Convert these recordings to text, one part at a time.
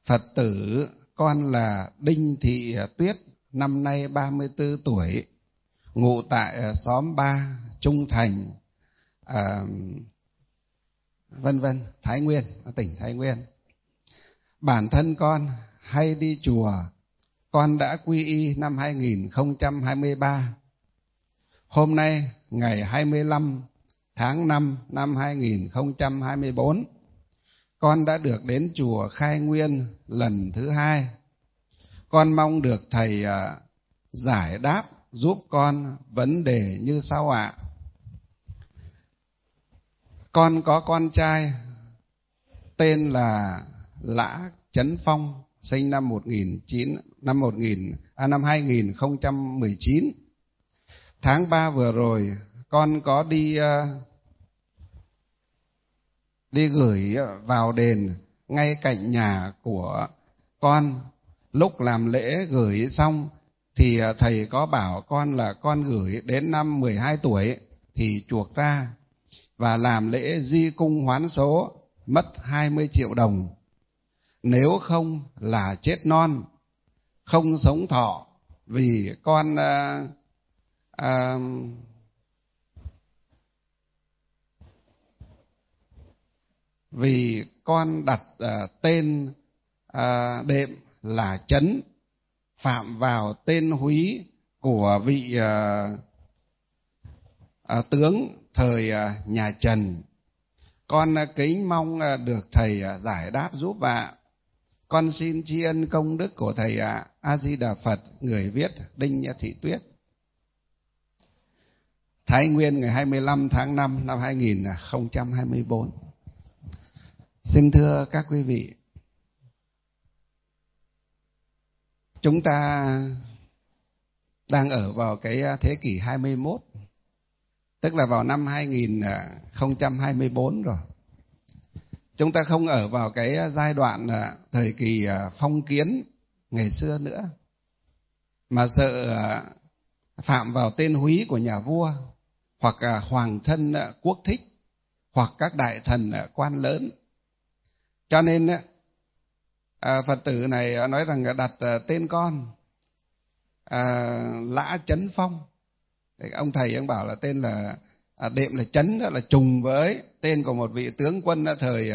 Phật tử, con là Đinh Thị Tuyết, năm nay 34 tuổi, ngụ tại xóm 3, Trung Thành, vân vân, Thái Nguyên, tỉnh Thái Nguyên. Bản thân con hay đi chùa. Con đã quy y năm 2023. Hôm nay ngày 25 tháng 5 năm 2024, con đã được đến chùa Khai Nguyên lần thứ 2. Con mong được thầy giải đáp giúp con vấn đề như sau ạ. Con có con trai tên là Lã Chấn Phong, sinh năm 2019. Tháng 3 vừa rồi, con có đi gửi vào đền ngay cạnh nhà của con. Lúc làm lễ gửi xong thì thầy có bảo con là con gửi đến năm 12 tuổi thì chuộc ra và làm lễ di cung hoán số, mất 20 triệu đồng. Nếu không là chết non, không sống thọ, vì con vì con đặt tên đệm là Chấn, phạm vào tên húy của vị tướng thời nhà Trần. Con kính mong được thầy giải đáp giúp ạ. Con xin tri ân công đức của thầy ạ. A Di Đà Phật. Người viết Đinh Thị Tuyết. Thái Nguyên, ngày 25 tháng 5 năm 2024. Xin thưa các quý vị, chúng ta đang ở vào cái thế kỷ 21, tức là vào năm 2024 rồi. Chúng ta không ở vào cái giai đoạn thời kỳ phong kiến ngày xưa nữa, mà sợ phạm vào tên húy của nhà vua, hoặc hoàng thân quốc thích, hoặc các đại thần quan lớn. Cho nên Phật tử này nói rằng đặt tên con Lã Chấn Phong. Ông thầy ông bảo là tên là đệm là Chấn, đó là trùng với tên của một vị tướng quân thời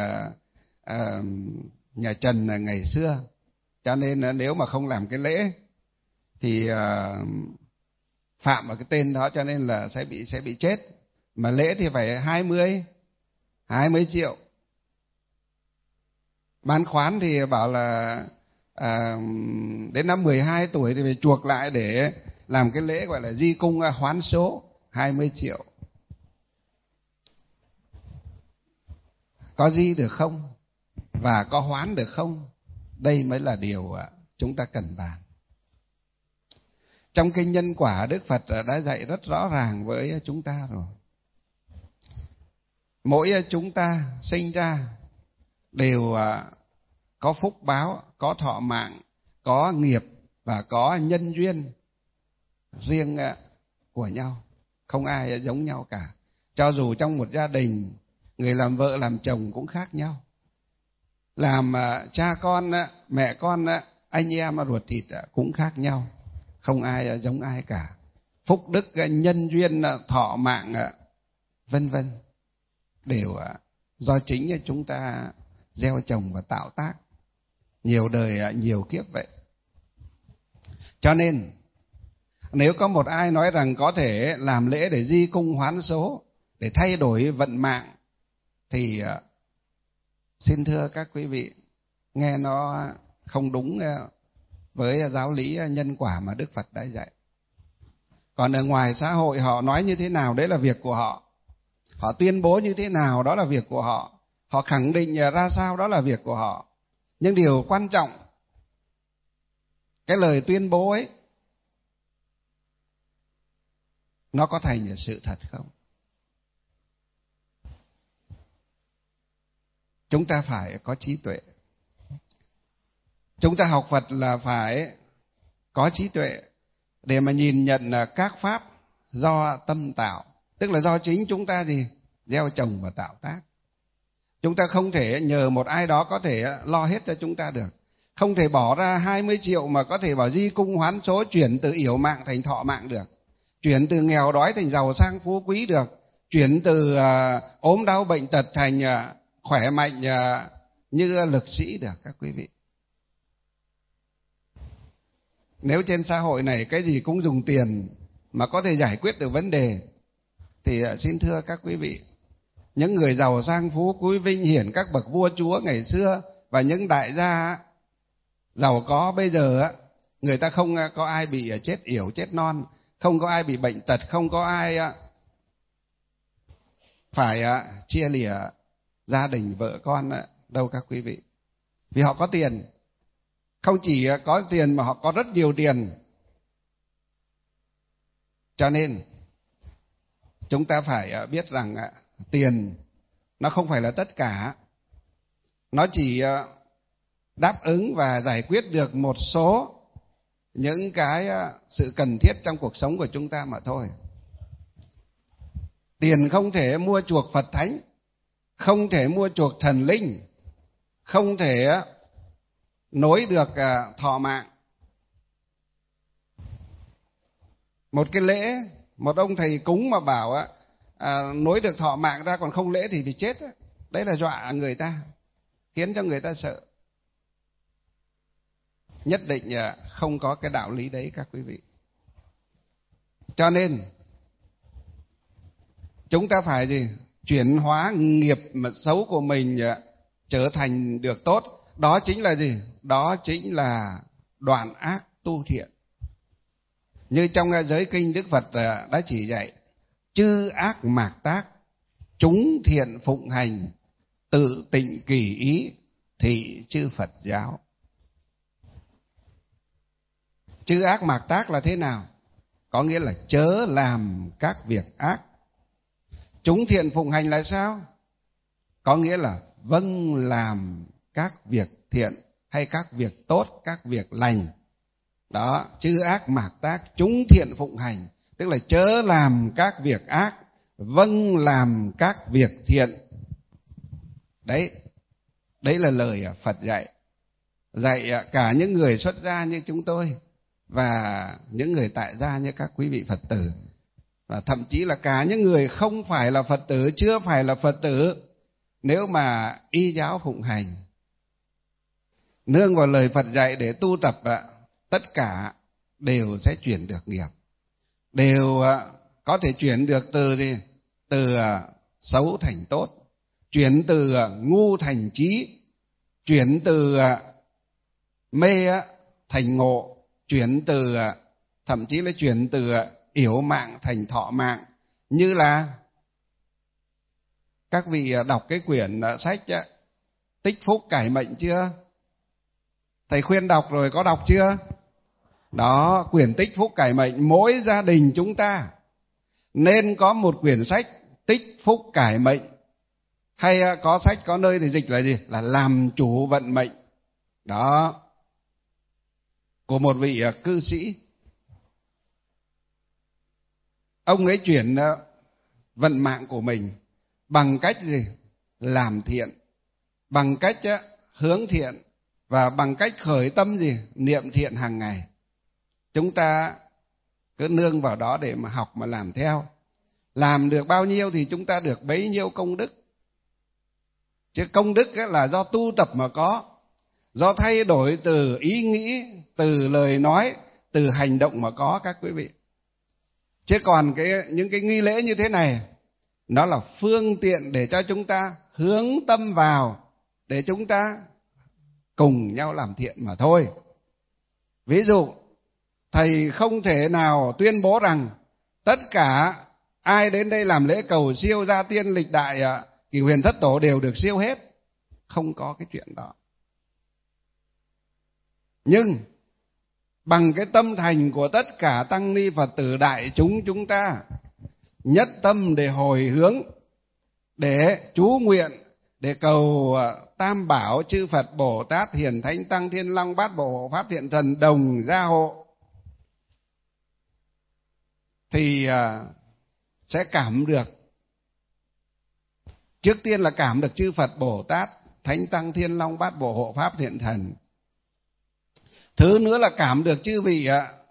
nhà Trần ngày xưa. Cho nên nếu mà không làm cái lễ thì phạm vào cái tên đó, cho nên là sẽ bị chết. Mà lễ thì phải 20 triệu. Ban khoán thì bảo là đến năm 12 tuổi thì phải chuộc lại để làm cái lễ gọi là di cung hoán số, 20 triệu. Có di được không? Và có hoán được không? Đây mới là điều chúng ta cần bàn. Trong kinh Nhân Quả, Đức Phật đã dạy rất rõ ràng với chúng ta rồi. Mỗi chúng ta sinh ra đều có phúc báo, có thọ mạng, có nghiệp và có nhân duyên riêng của nhau. Không ai giống nhau cả. Cho dù trong một gia đình, người làm vợ làm chồng cũng khác nhau. Làm cha con, mẹ con, anh em ruột thịt cũng khác nhau. Không ai giống ai cả. Phúc đức, nhân duyên, thọ mạng, vân vân, đều do chính chúng ta gieo trồng và tạo tác. Nhiều đời nhiều kiếp vậy. Cho nên nếu có một ai nói rằng có thể làm lễ để di cung hoán số, để thay đổi vận mạng, thì xin thưa các quý vị, nghe nó không đúng với giáo lý nhân quả mà Đức Phật đã dạy. Còn ở ngoài xã hội họ nói như thế nào, đấy là việc của họ. Họ tuyên bố như thế nào, đó là việc của họ. Họ khẳng định ra sao, đó là việc của họ. Nhưng điều quan trọng, cái lời tuyên bố ấy, nó có thành sự thật không? Chúng ta phải có trí tuệ. Chúng ta học Phật là phải có trí tuệ để mà nhìn nhận các pháp do tâm tạo, tức là do chính chúng ta gieo trồng và tạo tác. Chúng ta không thể nhờ một ai đó có thể lo hết cho chúng ta được. Không thể bỏ ra 20 triệu mà có thể bảo di cung hoán số, chuyển từ yểu mạng thành thọ mạng được, chuyển từ nghèo đói thành giàu sang phú quý được, chuyển từ ốm đau bệnh tật thành khỏe mạnh như lực sĩ được các quý vị. Nếu trên xã hội này cái gì cũng dùng tiền mà có thể giải quyết được vấn đề thì xin thưa các quý vị, những người giàu sang phú quý vinh hiển, các bậc vua chúa ngày xưa và những đại gia giàu có bây giờ, người ta không có ai bị chết yểu chết non, không có ai bị bệnh tật, không có ai phải chia lìa gia đình vợ con đâu các quý vị. Vì họ có tiền, không chỉ có tiền mà họ có rất nhiều tiền. Cho nên chúng ta phải biết rằng tiền nó không phải là tất cả, nó chỉ đáp ứng và giải quyết được một số những cái sự cần thiết trong cuộc sống của chúng ta mà thôi. Tiền không thể mua chuộc Phật Thánh, không thể mua chuộc thần linh, không thể nối được thọ mạng. Một cái lễ, một ông thầy cúng mà bảo nối được thọ mạng ra còn không lễ thì bị chết. Đấy là dọa người ta, khiến cho người ta sợ. Nhất định không có cái đạo lý đấy các quý vị. Cho nên chúng ta phải gì? Chuyển hóa nghiệp mà xấu của mình trở thành được tốt. Đó chính là gì? Đó chính là đoạn ác tu thiện. Như trong giới kinh Đức Phật đã chỉ dạy: chư ác mạt tác, chúng thiện phụng hành, tự tịnh kỳ ý, thị chư Phật giáo. Chư ác mạt tác là thế nào? Có nghĩa là chớ làm các việc ác. Chúng thiện phụng hành là sao? Có nghĩa là vâng làm các việc thiện hay các việc tốt, các việc lành. Đó, chư ác mạt tác, chúng thiện phụng hành, tức là chớ làm các việc ác, vâng làm các việc thiện. Đấy là lời Phật dạy. Dạy cả những người xuất gia như chúng tôi và những người tại gia như các quý vị Phật tử, và thậm chí là cả những người không phải là Phật tử, chưa phải là Phật tử, nếu mà y giáo phụng hành, nương vào lời Phật dạy để tu tập, tất cả đều sẽ chuyển được nghiệp, đều có thể chuyển được từ xấu thành tốt, chuyển từ ngu thành trí, chuyển từ mê thành ngộ, chuyển từ thậm chí là chuyển từ yểu mạng thành thọ mạng. Như là các vị đọc cái quyển sách Tích Phúc Cải Mệnh chưa? Thầy khuyên đọc rồi, có đọc chưa? Đó, quyển Tích Phúc Cải Mệnh, mỗi gia đình chúng ta nên có một quyển sách Tích Phúc Cải Mệnh. Hay có sách, có nơi thì dịch là gì? Là làm chủ vận mệnh. Đó, của một vị cư sĩ. Ông ấy chuyển vận mạng của mình bằng cách gì? Làm thiện, bằng cách hướng thiện, và bằng cách khởi tâm gì? Niệm thiện hàng ngày. Chúng ta cứ nương vào đó để mà học mà làm theo. Làm được bao nhiêu thì chúng ta được bấy nhiêu công đức. Chứ công đức là do tu tập mà có, do thay đổi từ ý nghĩ, từ lời nói, từ hành động mà có các quý vị. Chứ còn những cái nghi lễ như thế này, nó là phương tiện để cho chúng ta hướng tâm vào, để chúng ta cùng nhau làm thiện mà thôi. Ví dụ, thầy không thể nào tuyên bố rằng tất cả ai đến đây làm lễ cầu siêu gia tiên lịch đại Cửu Huyền Thất Tổ đều được siêu hết. Không có cái chuyện đó. Nhưng bằng cái tâm thành của tất cả tăng ni Phật tử đại chúng ta nhất tâm để hồi hướng, để chú nguyện, để cầu Tam Bảo chư Phật Bồ Tát Hiền Thánh Tăng Thiên Long Bát Bộ Hộ Pháp Thiện Thần đồng gia hộ, thì sẽ cảm được. Trước tiên là cảm được chư Phật Bồ Tát Thánh Tăng Thiên Long Bát Bộ Hộ Pháp Thiện Thần. Thứ nữa là cảm được chư vị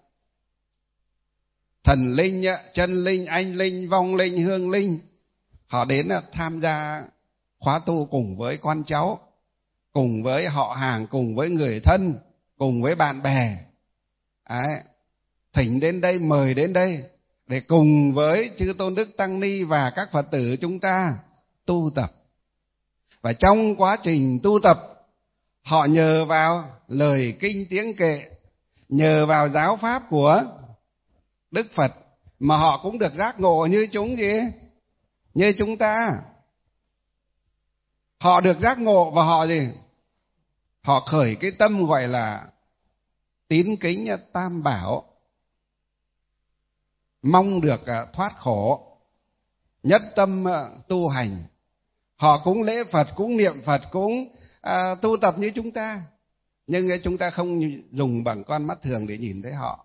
thần linh, chân linh, anh linh, vong linh, hương linh, họ đến tham gia khóa tu cùng với con cháu, cùng với họ hàng, cùng với người thân, cùng với bạn bè. Đấy, thỉnh đến đây, mời đến đây để cùng với chư tôn đức tăng ni và các Phật tử chúng ta tu tập. Và trong quá trình tu tập, họ nhờ vào lời kinh tiếng kệ, nhờ vào giáo pháp của Đức Phật mà họ cũng được giác ngộ như như chúng ta. Họ được giác ngộ và họ họ khởi cái tâm gọi là tín kính Tam Bảo, mong được thoát khổ, nhất tâm tu hành. Họ cũng lễ Phật, cũng niệm Phật, cũng tu tập như chúng ta, nhưng chúng ta không dùng bằng con mắt thường để nhìn thấy họ.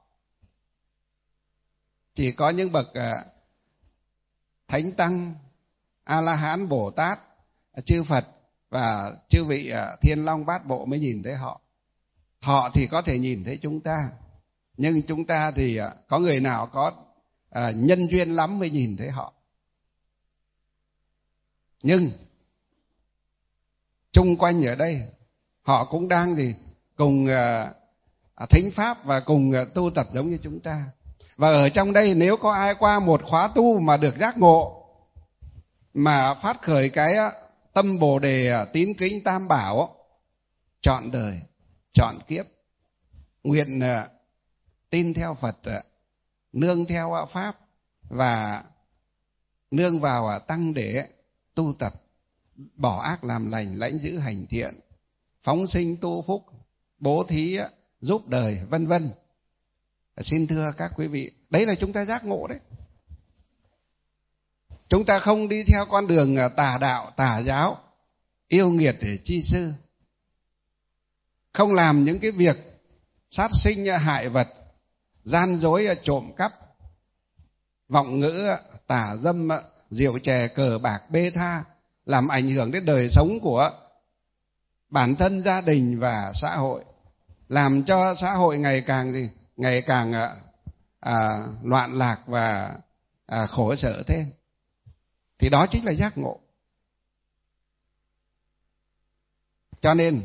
Chỉ có những bậc Thánh Tăng, A-la-hán, Bồ Tát, chư Phật và chư vị Thiên Long Bát Bộ mới nhìn thấy họ. Họ thì có thể nhìn thấy chúng ta, nhưng chúng ta thì có người nào có nhân duyên lắm mới nhìn thấy họ. Nhưng chung quanh ở đây họ cũng đang cùng thính pháp và cùng tu tập giống như chúng ta. Và ở trong đây nếu có ai qua một khóa tu mà được giác ngộ, mà phát khởi cái tâm Bồ Đề tín kính Tam Bảo, trọn đời, trọn kiếp, nguyện tin theo Phật, nương theo Pháp và nương vào Tăng để tu tập, bỏ ác làm lành, lãnh giữ hành thiện, phóng sinh tu phúc, bố thí giúp đời, vân vân. Xin thưa các quý vị, đấy là chúng ta giác ngộ đấy. Chúng ta không đi theo con đường tà đạo, tà giáo, yêu nghiệt để chi sư, không làm những cái việc sát sinh hại vật, gian dối trộm cắp, vọng ngữ tà dâm, rượu chè, cờ bạc, bê tha, làm ảnh hưởng đến đời sống của bản thân, gia đình và xã hội, làm cho xã hội ngày càng loạn lạc và khổ sở thêm. Thì đó chính là giác ngộ. Cho nên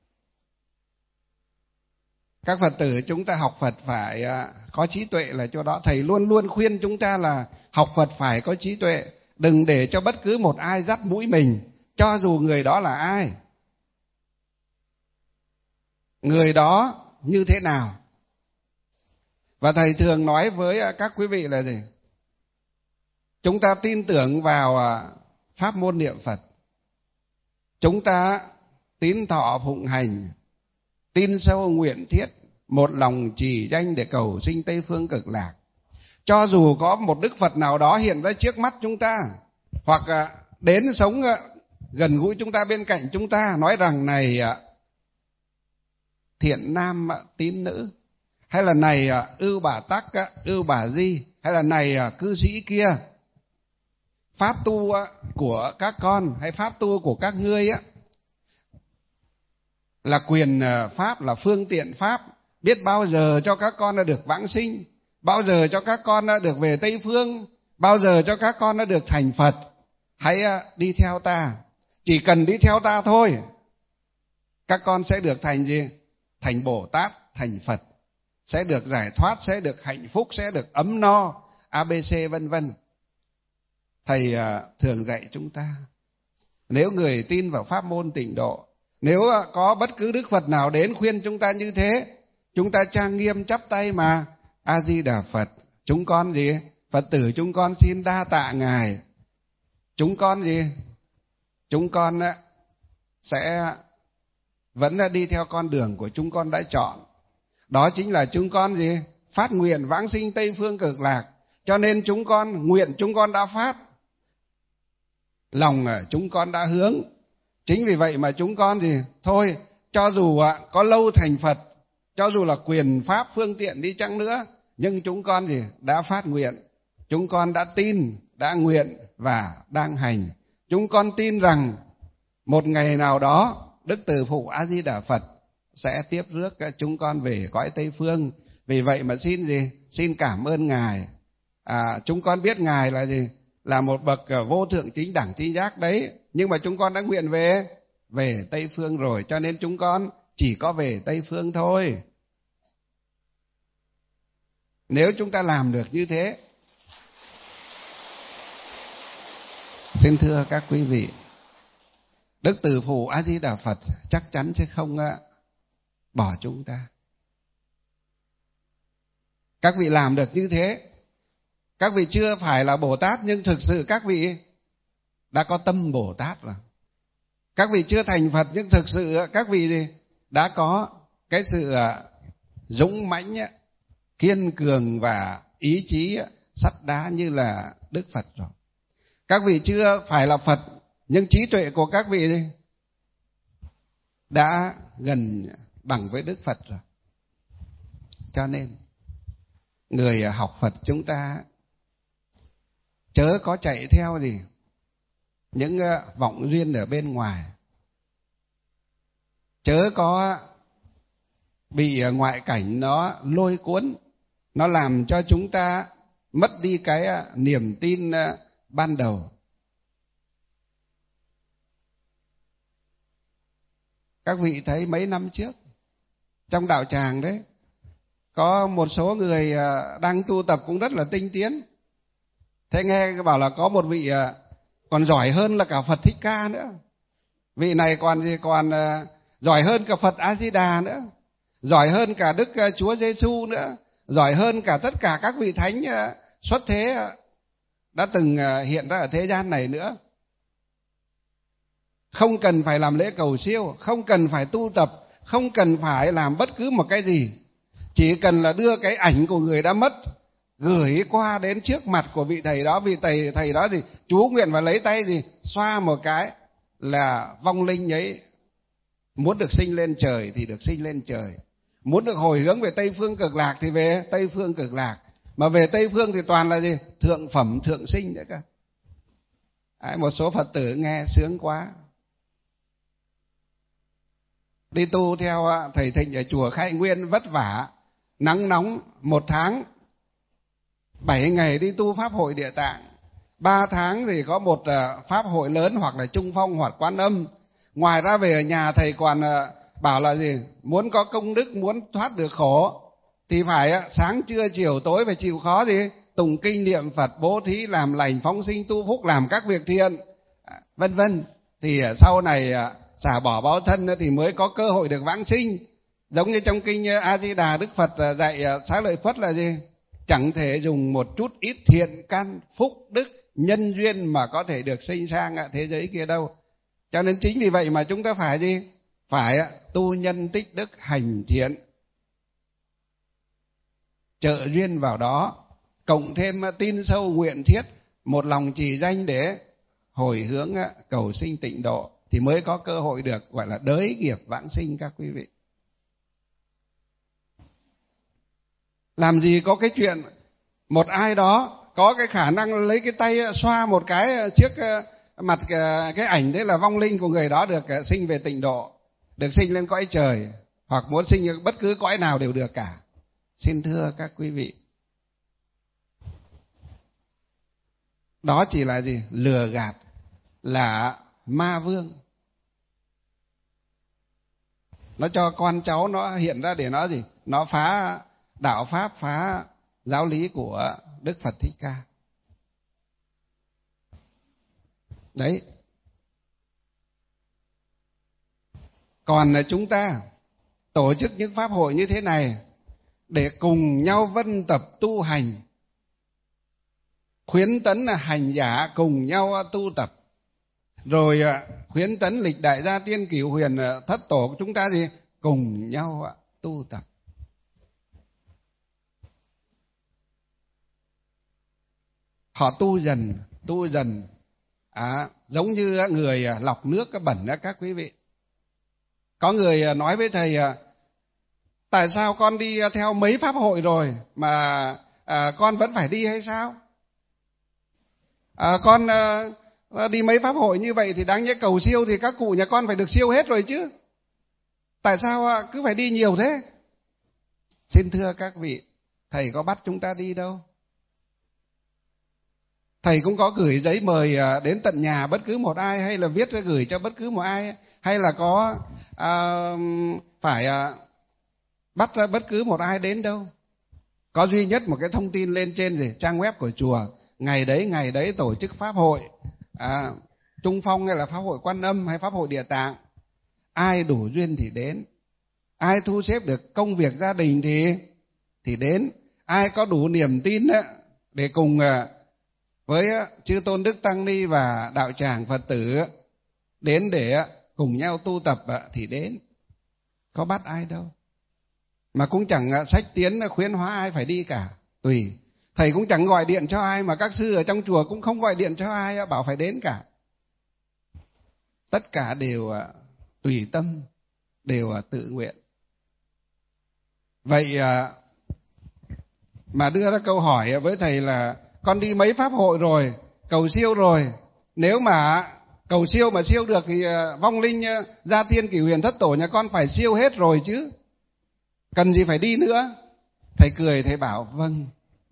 các Phật tử chúng ta học Phật phải có trí tuệ là chỗ đó. Thầy luôn luôn khuyên chúng ta là học Phật phải có trí tuệ, đừng để cho bất cứ một ai dắt mũi mình, cho dù người đó là ai, người đó như thế nào. Và thầy thường nói với các quý vị là gì? Chúng ta tin tưởng vào pháp môn niệm Phật, chúng ta tín thọ phụng hành, tin sâu nguyện thiết, một lòng trì danh để cầu sinh Tây Phương Cực Lạc. Cho dù có một Đức Phật nào đó hiện ra trước mắt chúng ta, hoặc đến sống gần gũi chúng ta, bên cạnh chúng ta, nói rằng này thiện nam tín nữ, hay là này ưu bà tắc, ưu bà di, hay là này cư sĩ kia, pháp tu của các con hay pháp tu của các ngươi là quyền pháp, là phương tiện pháp, biết bao giờ cho các con đã được vãng sinh, bao giờ cho các con đã được về Tây Phương, bao giờ cho các con đã được thành Phật. Hãy đi theo ta, chỉ cần đi theo ta thôi, các con sẽ được thành gì? Thành Bồ Tát, thành Phật, sẽ được giải thoát, sẽ được hạnh phúc, sẽ được ấm no, ABC vân vân. Thầy thường dạy chúng ta, nếu người tin vào pháp môn tịnh độ, nếu có bất cứ Đức Phật nào đến khuyên chúng ta như thế, chúng ta trang nghiêm chắp tay mà A Di Đà Phật, chúng con gì? Phật tử chúng con xin đa tạ Ngài. Chúng con gì? Chúng con sẽ vẫn đi theo con đường của chúng con đã chọn. Đó chính là chúng con gì? Phát nguyện vãng sinh Tây Phương Cực Lạc. Cho nên chúng con, nguyện chúng con đã phát, lòng chúng con đã hướng. Chính vì vậy mà chúng con gì? Thôi, cho dù có lâu thành Phật, cho dù là quyền pháp phương tiện đi chăng nữa, nhưng chúng con gì? Đã phát nguyện. Chúng con đã tin, đã nguyện và đang hành. Chúng con tin rằng một ngày nào đó Đức Từ Phụ A Di Đà Phật sẽ tiếp rước chúng con về cõi Tây Phương. Vì vậy mà xin gì? Xin cảm ơn Ngài. Chúng con biết Ngài là gì? Là một bậc vô thượng chính đẳng chính giác đấy. Nhưng mà chúng con đã nguyện về Tây Phương rồi, cho nên chúng con chỉ có về Tây Phương thôi. Nếu chúng ta làm được như thế, xin thưa các quý vị, Đức Từ Phụ A Di Đà Phật chắc chắn sẽ không bỏ chúng ta. Các vị làm được như thế, các vị chưa phải là Bồ Tát, nhưng thực sự các vị đã có tâm Bồ Tát rồi. Các vị chưa thành Phật, nhưng thực sự các vị đã có cái sự dũng mãnh, kiên cường và ý chí sắt đá như là Đức Phật rồi. Các vị chưa phải là Phật, nhưng trí tuệ của các vị đã gần bằng với Đức Phật rồi. Cho nên người học Phật chúng ta chớ có chạy theo gì những vọng duyên ở bên ngoài, chớ có bị ngoại cảnh nó lôi cuốn, nó làm cho chúng ta mất đi cái niềm tin ban đầu. Các vị thấy mấy năm trước trong đạo tràng đấy, có một số người đang tu tập cũng rất là tinh tiến. Thế nghe bảo là có một vị còn giỏi hơn là cả Phật Thích Ca nữa. Vị này còn giỏi hơn cả Phật A Di Đà nữa, giỏi hơn cả Đức Chúa Giêsu nữa, giỏi hơn cả tất cả các vị thánh xuất thế đã từng hiện ra ở thế gian này nữa. Không cần phải làm lễ cầu siêu, không cần phải tu tập, không cần phải làm bất cứ một cái gì, chỉ cần là đưa cái ảnh của người đã mất gửi qua đến trước mặt của vị thầy đó. Vị thầy đó gì chú nguyện và lấy tay gì xoa một cái là vong linh ấy muốn được sinh lên trời thì được sinh lên trời, muốn được hồi hướng về Tây Phương Cực Lạc thì về Tây Phương Cực Lạc. Mà về Tây Phương thì toàn là gì? Thượng phẩm thượng sinh nữa cơ. Một số Phật tử nghe sướng quá. Đi tu theo thầy Thịnh ở chùa Khai Nguyên vất vả, nắng nóng 1 tháng 7 ngày đi tu Pháp hội Địa Tạng, 3 tháng thì có một Pháp hội lớn hoặc là Trung Phong hoặc Quán Âm. Ngoài ra về ở nhà thầy còn bảo là gì? Muốn có công đức, muốn thoát được khổ thì phải sáng trưa chiều tối phải chịu khó gì? Tụng kinh niệm Phật, bố thí, làm lành, phóng sinh, tu phúc, làm các việc thiện, vân vân. Thì sau này xả bỏ báo thân thì mới có cơ hội được vãng sinh. Giống như trong kinh A Di Đà, Đức Phật dạy Xá Lợi Phất là gì? Chẳng thể dùng một chút ít thiện căn, phúc đức, nhân duyên mà có thể được sinh sang thế giới kia đâu. Cho nên chính vì vậy mà chúng ta phải gì? Phải tu nhân tích đức, hành thiện, trợ duyên vào đó, cộng thêm tin sâu nguyện thiết, một lòng trì danh để hồi hướng cầu sinh tịnh độ, thì mới có cơ hội được gọi là đới nghiệp vãng sinh các quý vị. Làm gì có cái chuyện một ai đó có cái khả năng lấy cái tay xoa một cái trước mặt cái ảnh đấy là vong linh của người đó được sinh về tịnh độ, được sinh lên cõi trời, hoặc muốn sinh bất cứ cõi nào đều được cả. Xin thưa các quý vị, đó chỉ là gì? Lừa gạt, là ma vương. Nó cho con cháu nó hiện ra để nó gì? Nó phá đạo pháp, phá giáo lý của Đức Phật Thích Ca. Đấy. Còn chúng ta tổ chức những pháp hội như thế này để cùng nhau vân tập tu hành, khuyến tấn hành giả cùng nhau tu tập, rồi khuyến tấn lịch đại gia tiên cửu huyền thất tổ của chúng ta gì cùng nhau tu tập. Họ tu dần giống như người lọc nước cái bẩn đó các quý vị. Có người nói với thầy, tại sao con đi theo mấy pháp hội rồi mà con vẫn phải đi hay sao? Con đi mấy pháp hội như vậy thì đáng nhẽ cầu siêu thì các cụ nhà con phải được siêu hết rồi chứ. Tại sao cứ phải đi nhiều thế? Xin thưa các vị, thầy có bắt chúng ta đi đâu. Thầy cũng có gửi giấy mời đến tận nhà bất cứ một ai, hay là viết và gửi cho bất cứ một ai, hay là có phải bắt ra bất cứ một ai đến đâu. Có duy nhất một cái thông tin lên trên trang web của chùa, ngày đấy tổ chức pháp hội Trung Phong, hay là pháp hội Quan Âm, hay pháp hội Địa Tạng. Ai đủ duyên thì đến, ai thu xếp được công việc gia đình thì đến, ai có đủ niềm tin để cùng với chư tôn Đức Tăng Ni và đạo tràng Phật tử đến để cùng nhau tu tập thì đến. Có bắt ai đâu. Mà cũng chẳng sách tiến khuyến hóa ai phải đi cả, tùy. Thầy cũng chẳng gọi điện cho ai, mà các sư ở trong chùa cũng không gọi điện cho ai bảo phải đến cả. Tất cả đều tùy tâm, đều tự nguyện. Vậy mà đưa ra câu hỏi với thầy là con đi mấy pháp hội rồi, cầu siêu rồi, nếu mà cầu siêu mà siêu được thì vong linh gia thiên cửu huyền thất tổ nhà con phải siêu hết rồi chứ, cần gì phải đi nữa. Thầy cười, thầy bảo vâng,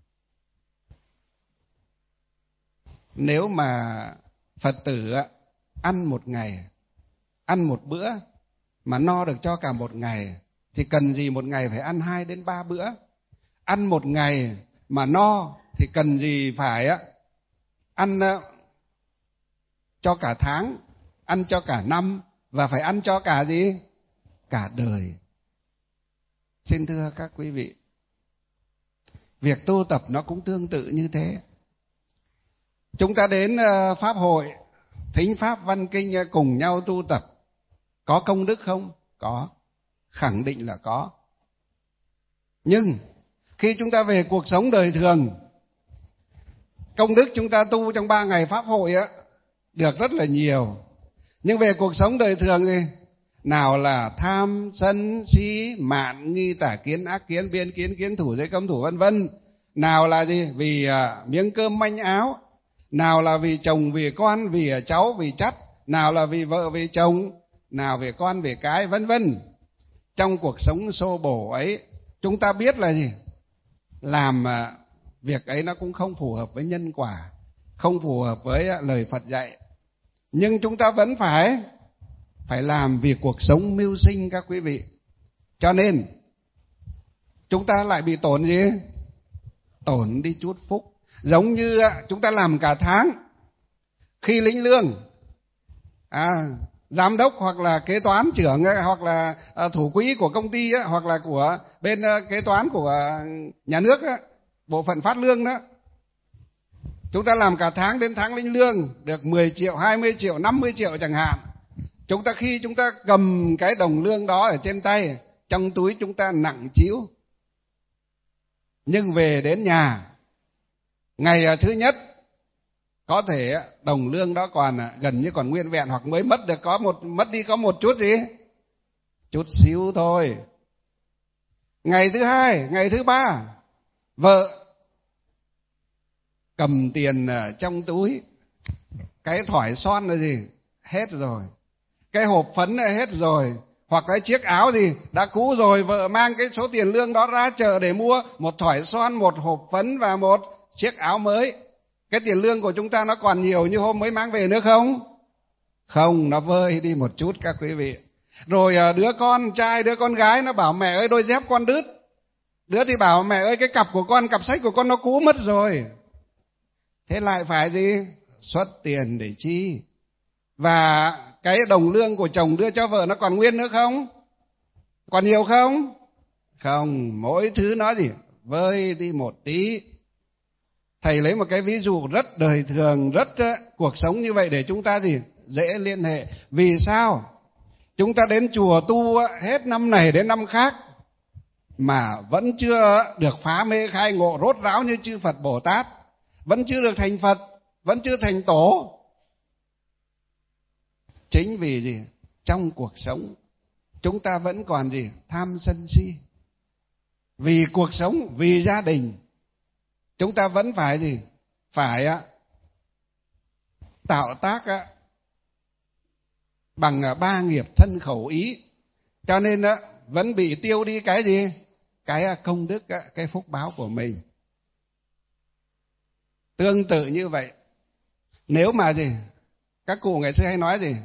nếu mà Phật tử ăn một ngày, ăn một bữa mà no được cho cả một ngày, thì cần gì một ngày phải ăn 2 đến 3 bữa. Ăn một ngày mà no thì cần gì phải ăn cho cả tháng, ăn cho cả năm, và phải ăn cho cả gì? Cả đời. Xin thưa các quý vị, việc tu tập nó cũng tương tự như thế. Chúng ta đến pháp hội, thính pháp văn kinh cùng nhau tu tập, có công đức không? Có, khẳng định là có. Nhưng khi chúng ta về cuộc sống đời thường, công đức chúng ta tu trong 3 ngày pháp hội được rất là nhiều. Nhưng về cuộc sống đời thường thì nào là tham, sân, si, mạn, nghi, tà kiến, ác kiến, biên kiến, kiến thủ, giới cấm thủ, vân vân. Nào là gì? Vì miếng cơm manh áo. Nào là vì chồng, vì con, vì cháu, vì chắt. Nào là vì vợ, vì chồng. Nào vì con, vì cái, vân vân. Trong cuộc sống xô bổ ấy, chúng ta biết là gì? Làm việc ấy nó cũng không phù hợp với nhân quả, không phù hợp với lời Phật dạy. Nhưng chúng ta vẫn phải làm vì cuộc sống mưu sinh các quý vị. Cho nên chúng ta lại bị tổn gì? Tổn đi chút phúc. Giống như chúng ta làm cả tháng, khi lĩnh lương, giám đốc hoặc là kế toán trưởng hoặc là thủ quỹ của công ty hoặc là của bên kế toán của nhà nước bộ phận phát lương đó, chúng ta làm cả tháng, đến tháng lĩnh lương được 10 triệu, 20 triệu, 50 triệu chẳng hạn. Khi chúng ta cầm cái đồng lương đó ở trên tay, trong túi chúng ta nặng trĩu. Nhưng về đến nhà, ngày thứ nhất có thể đồng lương đó còn gần như còn nguyên vẹn, hoặc mới mất đi có một chút gì, chút xíu thôi. Ngày thứ hai, ngày thứ ba, vợ cầm tiền trong túi, cái thỏi son là gì, hết rồi, cái hộp phấn hết rồi, hoặc cái chiếc áo gì đã cũ rồi, vợ mang cái số tiền lương đó ra chợ để mua một thỏi son, một hộp phấn và một chiếc áo mới. Cái tiền lương của chúng ta nó còn nhiều như hôm mới mang về nữa không? Không, nó vơi đi một chút các quý vị. Rồi đứa con trai, đứa con gái nó bảo mẹ ơi đôi dép con đứt. Đứa thì bảo mẹ ơi cái cặp của con, cặp sách của con nó cũ mất rồi. Thế lại phải gì? Xuất tiền để chi? Và cái đồng lương của chồng đưa cho vợ nó còn nguyên nữa không? Còn nhiều không? Không, mỗi thứ nó gì? Vơi đi một tí. Thầy lấy một cái ví dụ rất đời thường, rất cuộc sống như vậy để chúng ta gì? Dễ liên hệ. Vì sao? Chúng ta đến chùa tu hết năm này đến năm khác mà vẫn chưa được phá mê khai ngộ rốt ráo như chư Phật Bồ Tát, vẫn chưa được thành Phật, vẫn chưa thành Tổ. Chính vì gì? Trong cuộc sống chúng ta vẫn còn gì? Tham sân si. Vì cuộc sống, vì gia đình, chúng ta vẫn phải gì? Phải tạo tác bằng 3 nghiệp thân khẩu ý. Cho nên vẫn bị tiêu đi cái gì? Cái công đức, cái phúc báo của mình. Tương tự như vậy, nếu mà gì? Các cụ ngày xưa hay nói gì?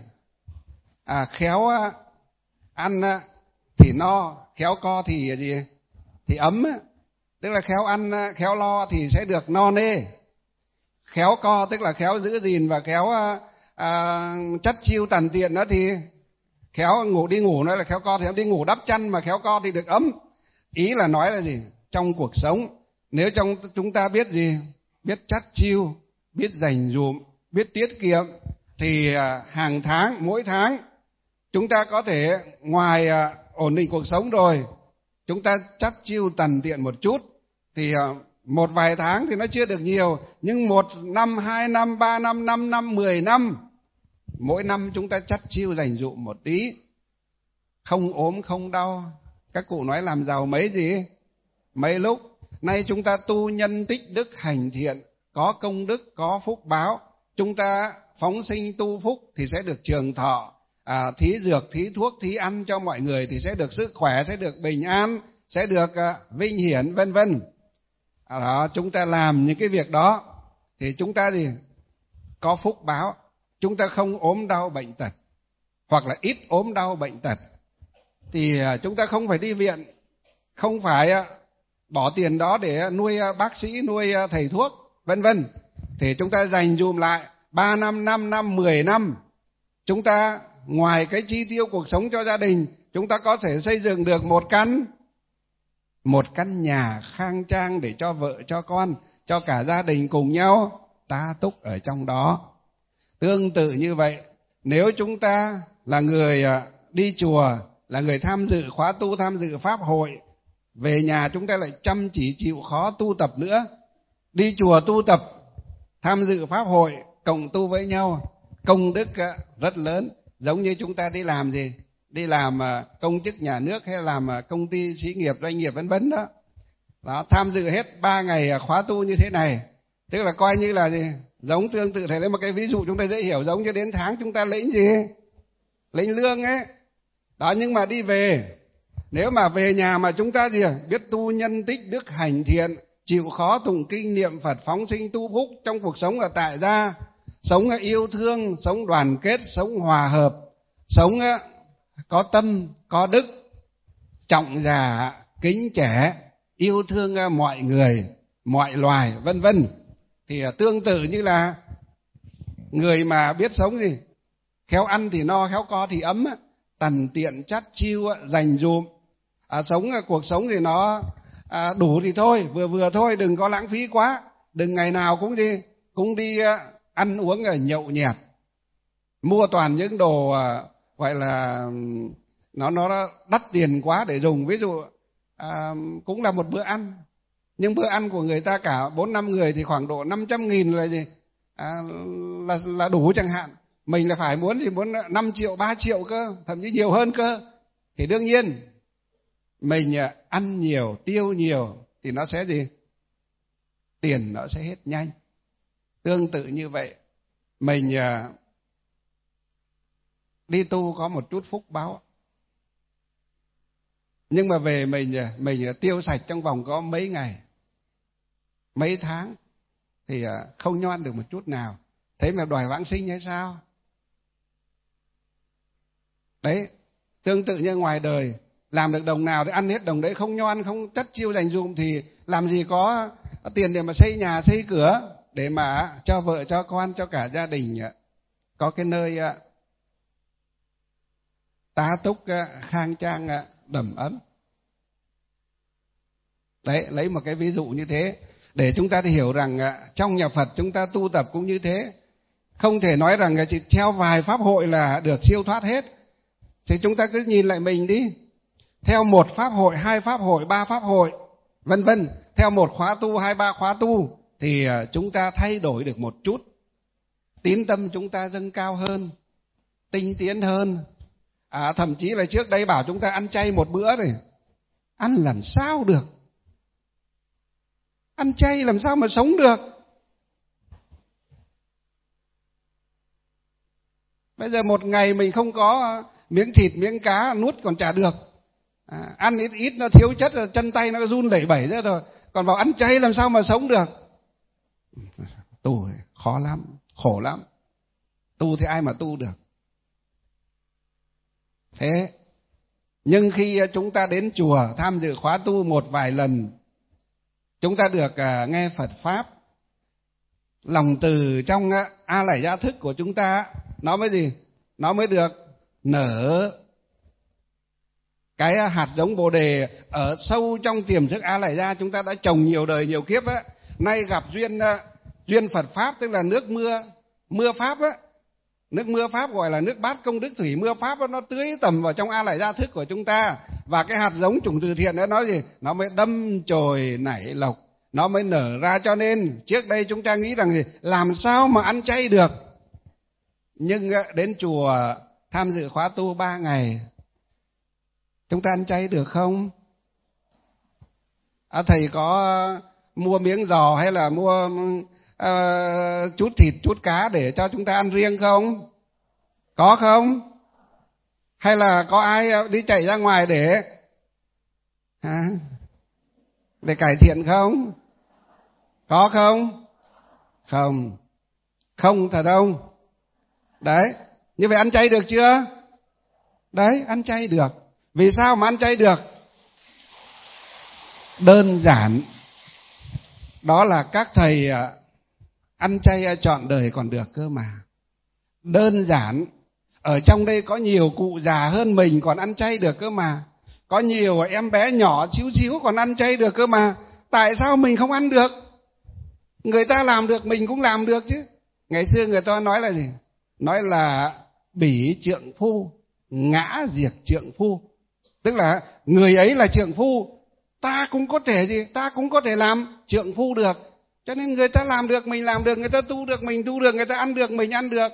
Khéo ăn thì no, khéo co thì gì? Thì ấm. Tức là khéo ăn, khéo lo thì sẽ được no nê. Khéo co tức là khéo giữ gìn và khéo chất chiêu tằn tiện đó thì khéo đi ngủ, nói là khéo co thì đi ngủ đắp chăn, mà khéo co thì được ấm. Ý là nói là gì? Trong cuộc sống, nếu trong chúng ta biết gì? Biết chắt chiu, biết dành dụm, biết tiết kiệm, thì hàng tháng, mỗi tháng chúng ta có thể ngoài ổn định cuộc sống rồi, chúng ta chắt chiu tằn tiện một chút, thì một vài tháng thì nó chưa được nhiều, nhưng 1 năm, 2 năm, 3 năm, 5 năm, 10 năm, mỗi năm chúng ta chắt chiu dành dụm một tí, không ốm không đau. Các cụ nói làm giàu mấy gì? Mấy lúc. Nay chúng ta tu nhân tích đức hành thiện, có công đức, có phúc báo, chúng ta phóng sinh tu phúc thì sẽ được trường thọ, thí dược, thí thuốc, thí ăn cho mọi người thì sẽ được sức khỏe, sẽ được bình an, sẽ được vinh hiển, vân vân. Đó, chúng ta làm những cái việc đó thì chúng ta gì? Có phúc báo, chúng ta không ốm đau bệnh tật, hoặc là ít ốm đau bệnh tật, thì chúng ta không phải đi viện, không phải bỏ tiền đó để nuôi bác sĩ, nuôi thầy thuốc, vân vân. Thì chúng ta dành dụm lại 3 năm, 5 năm, 10 năm, chúng ta ngoài cái chi tiêu cuộc sống cho gia đình, chúng ta có thể xây dựng được một căn nhà khang trang để cho vợ, cho con, cho cả gia đình cùng nhau ta túc ở trong đó. Tương tự như vậy, nếu chúng ta là người đi chùa, là người tham dự khóa tu, tham dự pháp hội, về nhà chúng ta lại chăm chỉ chịu khó tu tập nữa. Đi chùa tu tập, tham dự pháp hội, cộng tu với nhau, công đức rất lớn. Giống như chúng ta đi làm gì? Đi làm công chức nhà nước hay làm công ty, xí nghiệp, doanh nghiệp vân vân đó. Đó, tham dự hết 3 ngày khóa tu như thế này, tức là coi như là gì? Giống tương tự, thầy lấy một cái ví dụ chúng ta dễ hiểu, giống như đến tháng chúng ta lĩnh gì? Lĩnh lương ấy. Đó, nhưng mà đi về, nếu mà về nhà mà chúng ta gì? Biết tu nhân tích đức hành thiện, chịu khó tụng kinh niệm Phật, phóng sinh tu phúc trong cuộc sống ở tại gia, sống yêu thương, sống đoàn kết, sống hòa hợp, sống có tâm, có đức, trọng già, kính trẻ, yêu thương mọi người, mọi loài, vân vân. Thì tương tự như là người mà biết sống gì? Khéo ăn thì no, khéo co thì ấm, tằn tiện chắt chiu, dành dụm, sống cuộc sống thì nó đủ thì thôi, vừa vừa thôi, đừng có lãng phí quá, đừng ngày nào cũng đi ăn uống nhậu nhẹt, mua toàn những đồ gọi là nó đắt tiền quá để dùng. Ví dụ cũng là một bữa ăn, nhưng bữa ăn của người ta cả 4-5 người thì khoảng độ 500.000 là gì? Là đủ chẳng hạn. Mình là phải muốn 5 triệu, 3 triệu cơ, thậm chí nhiều hơn cơ. Thì đương nhiên mình ăn nhiều, tiêu nhiều thì nó sẽ gì? Tiền nó sẽ hết nhanh. Tương tự như vậy, mình đi tu có một chút phúc báo, nhưng mà về mình tiêu sạch trong vòng có mấy ngày, mấy tháng thì không nhoan được một chút nào. Thế mà đòi vãng sinh hay sao? Đấy, tương tự như ngoài đời, làm được đồng nào thì ăn hết đồng đấy, không nhoan, không chất chiêu dành dụm thì làm gì có tiền để mà xây nhà, xây cửa, để mà cho vợ, cho con, cho cả gia đình có cái nơi tá túc khang trang, đầm ấm. Đấy, lấy một cái ví dụ như thế để chúng ta hiểu rằng trong nhà Phật chúng ta tu tập cũng như thế. Không thể nói rằng chỉ theo vài pháp hội là được siêu thoát hết. Thì chúng ta cứ nhìn lại mình đi. Theo 1 pháp hội, 2 pháp hội, 3 pháp hội, vân vân, theo 1 khóa tu, 2, 3 khóa tu thì chúng ta thay đổi được một chút. Tín tâm chúng ta dâng cao hơn, tinh tiến hơn. Thậm chí là trước đây bảo chúng ta ăn chay một bữa rồi, ăn làm sao được? Ăn chay làm sao mà sống được? Bây giờ một ngày mình không có miếng thịt miếng cá nuốt còn chả được. Ăn ít ít nó thiếu chất rồi chân tay nó run lẩy bẩy ra rồi, còn vào ăn chay làm sao mà sống được. Tu khó lắm, khổ lắm. Tu thì ai mà tu được. Thế nhưng khi chúng ta đến chùa tham dự khóa tu một vài lần, chúng ta được nghe Phật pháp, lòng từ trong A Lại Gia thức của chúng ta nó mới gì? Nó mới được nở cái hạt giống Bồ Đề ở sâu trong tiềm thức A Lại Gia. Chúng ta đã trồng nhiều đời nhiều kiếp á, nay gặp duyên Phật pháp, tức là nước mưa pháp á. Nước mưa pháp gọi là nước bát công đức thủy mưa pháp đó, nó tưới tầm vào trong A Lại Gia thức của chúng ta, và cái hạt giống chủng từ thiện đó nó gì? Nó mới đâm chồi nảy lộc, nó mới nở ra. Cho nên trước đây chúng ta nghĩ rằng gì? Làm sao mà ăn chay được? Nhưng đến chùa tham dự khóa tu 3 ngày, chúng ta ăn chay được không? Thầy có mua miếng giò hay là mua chút thịt chút cá để cho chúng ta ăn riêng không? Có không? Hay là có ai đi chạy ra ngoài để cải thiện không? Có không? Không thật không? Đấy, như vậy ăn chay được chưa? Đấy, ăn chay được. Vì sao mà ăn chay được? Đơn giản, đó là các thầy ăn chay trọn đời còn được cơ mà. Đơn giản, ở trong đây có nhiều cụ già hơn mình còn ăn chay được cơ mà. Có nhiều em bé nhỏ xíu xíu còn ăn chay được cơ mà. Tại sao mình không ăn được? Người ta làm được mình cũng làm được chứ. Ngày xưa người ta nói là gì? Nói là bỉ trượng phu, ngã diệt trượng phu. Tức là người ấy là trượng phu, ta cũng có thể gì? Ta cũng có thể làm trượng phu được. Cho nên người ta làm được mình làm được, người ta tu được mình tu được, người ta ăn được mình ăn được.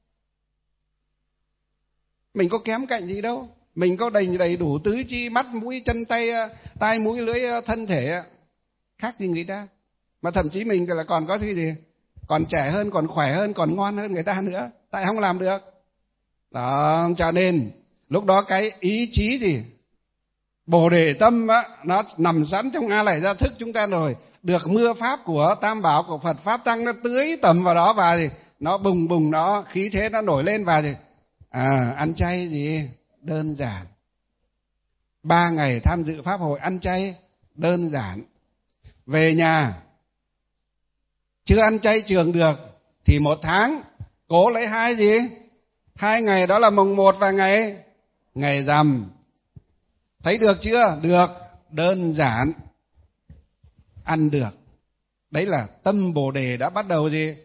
Mình có kém cạnh gì đâu. Mình có đầy đủ tứ chi, mắt mũi chân tay, tai mũi lưỡi thân thể khác gì người ta. Mà thậm chí mình là còn có cái gì? Còn trẻ hơn, còn khỏe hơn, còn ngon hơn người ta nữa. Tại không làm được. Đó, cho nên lúc đó cái ý chí gì? Bồ Đề tâm á, nó nằm sẵn trong A Lại Gia thức chúng ta rồi. Được mưa pháp của Tam Bảo, của Phật Pháp Tăng nó tưới tầm vào đó, và gì? Nó bùng bùng, nó khí thế nó nổi lên, và gì? Ăn chay gì? Đơn giản. 3 ngày tham dự pháp hội ăn chay đơn giản. Về nhà chưa ăn chay trường được thì 1 tháng cố lấy 2 gì? 2 ngày, đó là mùng 1 và ngày rằm. Thấy được chưa? Được, đơn giản, ăn được. Đấy là tâm Bồ Đề đã bắt đầu gì?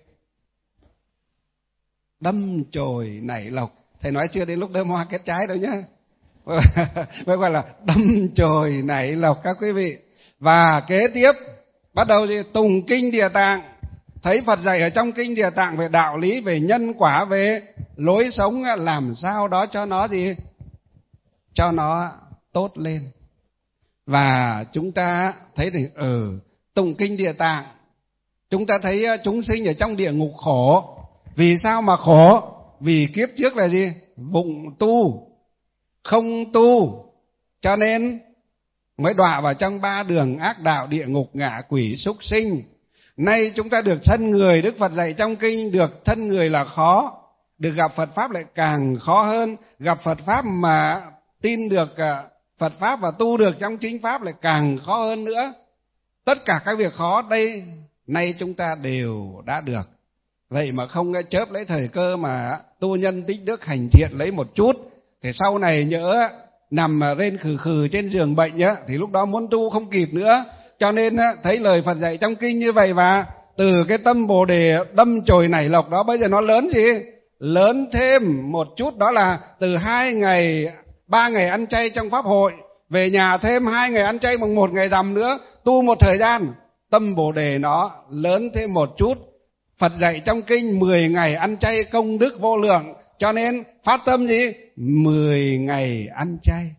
Đâm chồi nảy lộc. Thầy nói chưa đến lúc đơm hoa kết trái đâu nhá. Mới gọi là đâm chồi nảy lộc các quý vị. Và kế tiếp bắt đầu gì? Tùng kinh Địa Tạng. Thấy Phật dạy ở trong kinh Địa Tạng về đạo lý, về nhân quả, về lối sống làm sao đó cho nó gì? Cho nó tốt lên. Và chúng ta thấy thì tụng kinh Địa Tạng, chúng ta thấy chúng sinh ở trong địa ngục khổ. Vì sao mà khổ? Vì kiếp trước là gì? Vụng tu, không tu, cho nên mới đọa vào trong 3 đường ác đạo, địa ngục, ngạ quỷ, súc sinh. Nay chúng ta được thân người, Đức Phật dạy trong kinh, được thân người là khó, được gặp Phật Pháp lại càng khó hơn. Gặp Phật Pháp mà tin được Phật Pháp và tu được trong chính Pháp lại càng khó hơn nữa. Tất cả các việc khó đây, nay chúng ta đều đã được. Vậy mà không chớp lấy thời cơ mà tu nhân tích đức hành thiện lấy một chút, thì sau này nhỡ nằm rên khừ khừ trên giường bệnh nhá, thì lúc đó muốn tu không kịp nữa. Cho nên thấy lời Phật dạy trong kinh như vậy, và từ cái tâm Bồ Đề đâm chồi nảy lộc đó, bây giờ nó lớn gì? Lớn thêm một chút, đó là từ 2 ngày 3 ngày ăn chay trong pháp hội, về nhà thêm 2 ngày ăn chay mùng 1 ngày rằm nữa, tu một thời gian, tâm Bồ Đề nó lớn thêm một chút. Phật dạy trong kinh 10 ngày ăn chay công đức vô lượng, cho nên phát tâm gì? 10 ngày ăn chay.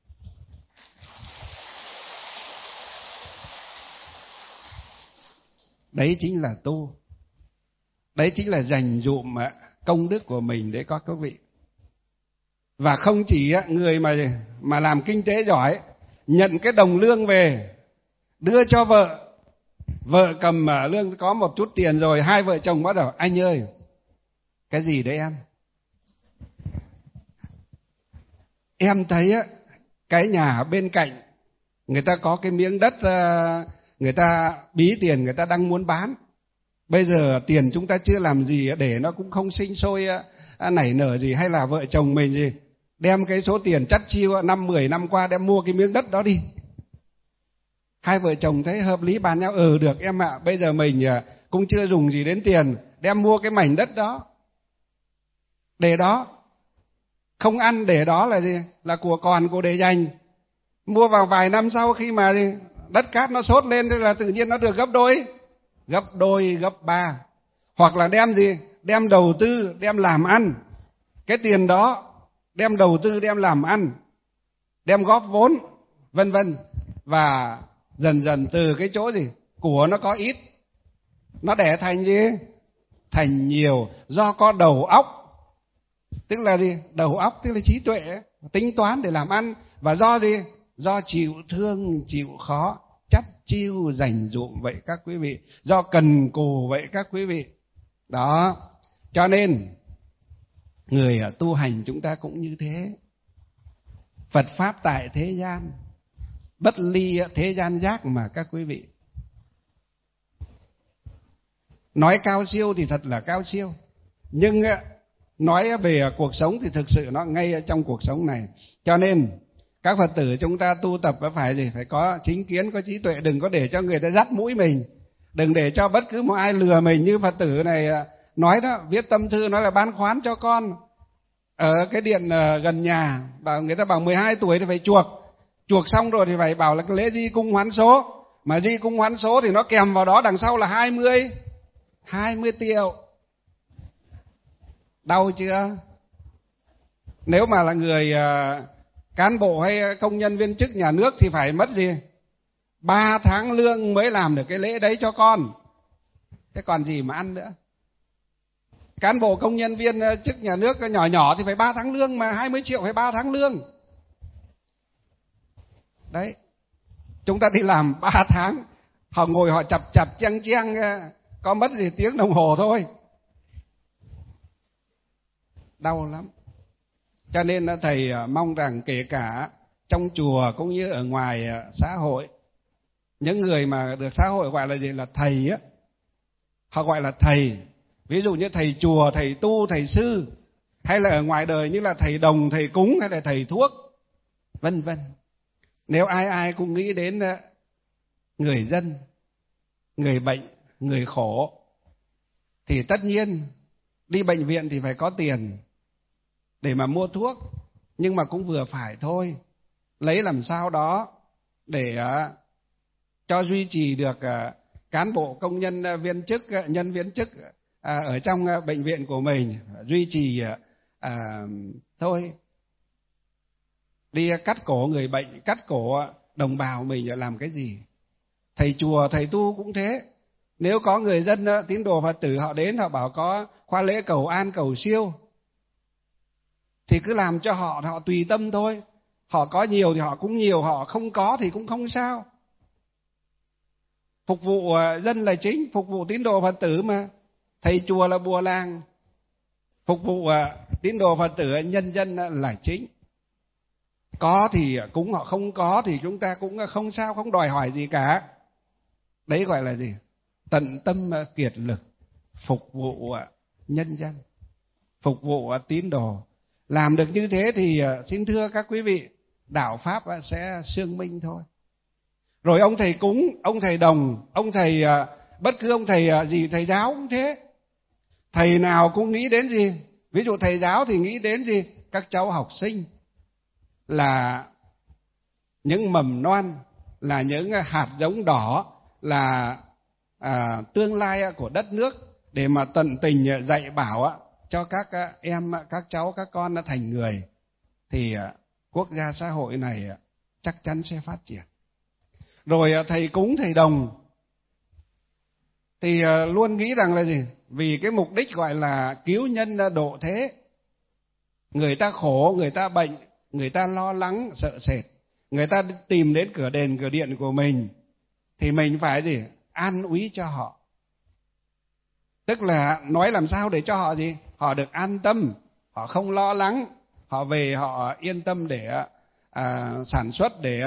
Đấy chính là tu. Đấy chính là dành dụm công đức của mình đấy các quý vị. Và không chỉ người mà làm kinh tế giỏi nhận cái đồng lương về đưa cho vợ, vợ cầm lương có một chút tiền rồi, hai vợ chồng bắt đầu: anh ơi, cái gì đấy em thấy cái nhà bên cạnh người ta có cái miếng đất, người ta bí tiền, người ta đang muốn bán. Bây giờ tiền chúng ta chưa làm gì để nó cũng không sinh sôi nảy nở gì, hay là vợ chồng mình gì đem cái số tiền chắt chiu 5-10 năm qua đem mua cái miếng đất đó đi. Hai vợ chồng thấy hợp lý bàn nhau: được em ạ, bây giờ mình cũng chưa dùng gì đến tiền, đem mua cái mảnh đất đó, để đó không ăn, để đó là gì, là của còn, của để dành. Mua vào vài năm sau khi mà đất cát nó sốt lên thì là tự nhiên nó được gấp đôi, gấp ba. Hoặc là đem gì, đem đầu tư, đem làm ăn. Cái tiền đó đem đầu tư, đem làm ăn, đem góp vốn, vân vân. Và dần dần từ cái chỗ gì của nó có ít, nó đẻ thành gì, thành nhiều, do có đầu óc. Tức là gì? Đầu óc tức là trí tuệ, tính toán để làm ăn. Và do gì? Do chịu thương, chịu khó, chắt chiu dành dụm vậy các quý vị. Do cần cù vậy các quý vị. Đó, cho nên người tu hành chúng ta cũng như thế. Phật Pháp tại thế gian, bất ly thế gian giác mà các quý vị. Nói cao siêu thì thật là cao siêu, nhưng nói về cuộc sống thì thực sự nó ngay ở trong cuộc sống này. Cho nên các Phật tử chúng ta tu tập phải gì? Phải có chính kiến, có trí tuệ, đừng có để cho người ta dắt mũi mình, đừng để cho bất cứ một ai lừa mình. Như Phật tử này nói đó, viết tâm thư nói là ban khoán cho con ở cái điện gần nhà, bảo người ta bảo 12 tuổi thì phải chuộc xong rồi thì phải bảo là cái lễ di cung hoán số, mà di cung hoán số thì nó kèm vào đó đằng sau là 20 triệu. Đau chưa? Nếu mà là người cán bộ hay công nhân viên chức nhà nước thì phải mất gì, 3 tháng lương mới làm được cái lễ đấy cho con. Thế còn gì mà ăn nữa. Cán bộ công nhân viên chức nhà nước nhỏ nhỏ thì phải 3 tháng lương, mà 20 triệu phải 3 tháng lương. Đấy, chúng ta đi làm 3 tháng, họ ngồi họ chập cheng có mất gì tiếng đồng hồ thôi. Đau lắm. Cho nên thầy mong rằng kể cả trong chùa cũng như ở ngoài xã hội, những người mà được xã hội gọi là gì, là thầy á, họ gọi là thầy. Ví dụ như thầy chùa, thầy tu, thầy sư, hay là ở ngoài đời như là thầy đồng, thầy cúng, hay là thầy thuốc, vân vân. Nếu ai cũng nghĩ đến người dân, người bệnh, người khổ, thì tất nhiên đi bệnh viện thì phải có tiền để mà mua thuốc, nhưng mà cũng vừa phải thôi. Lấy làm sao đó để cho duy trì được cán bộ, công nhân viên chức, nhân viên chức ở trong bệnh viện của mình, duy trì thôi. Đi cắt cổ người bệnh, cắt cổ đồng bào mình làm cái gì? Thầy chùa, thầy tu cũng thế. Nếu có người dân tín đồ Phật tử họ đến, họ bảo có khoa lễ cầu an, cầu siêu, thì cứ làm cho họ tùy tâm thôi. Họ có nhiều thì họ cũng nhiều, họ không có thì cũng không sao. Phục vụ dân là chính, phục vụ tín đồ Phật tử mà. Thầy chùa là bùa làng, phục vụ tín đồ Phật tử nhân dân là chính. Có thì cúng, họ không có thì chúng ta cũng không sao, không đòi hỏi gì cả. Đấy gọi là gì? Tận tâm kiệt lực phục vụ nhân dân, phục vụ tín đồ. Làm được như thế thì xin thưa các quý vị, đạo Pháp sẽ xương minh thôi. Rồi ông thầy cúng, ông thầy đồng, ông thầy bất cứ ông thầy gì, thầy giáo cũng thế. Thầy nào cũng nghĩ đến gì? Ví dụ thầy giáo thì nghĩ đến gì? Các cháu học sinh là những mầm non, là những hạt giống đỏ, là tương lai của đất nước, để mà tận tình dạy bảo cho các em, các cháu, các con đã thành người, thì quốc gia xã hội này chắc chắn sẽ phát triển. Rồi thầy cúng, thầy đồng thì luôn nghĩ rằng là gì? Vì cái mục đích gọi là cứu nhân độ thế. Người ta khổ, người ta bệnh, người ta lo lắng, sợ sệt, người ta tìm đến cửa đền, cửa điện của mình, thì mình phải gì? An ủi cho họ. Tức là nói làm sao để cho họ gì? Họ được an tâm, họ không lo lắng, họ về họ yên tâm để sản xuất, để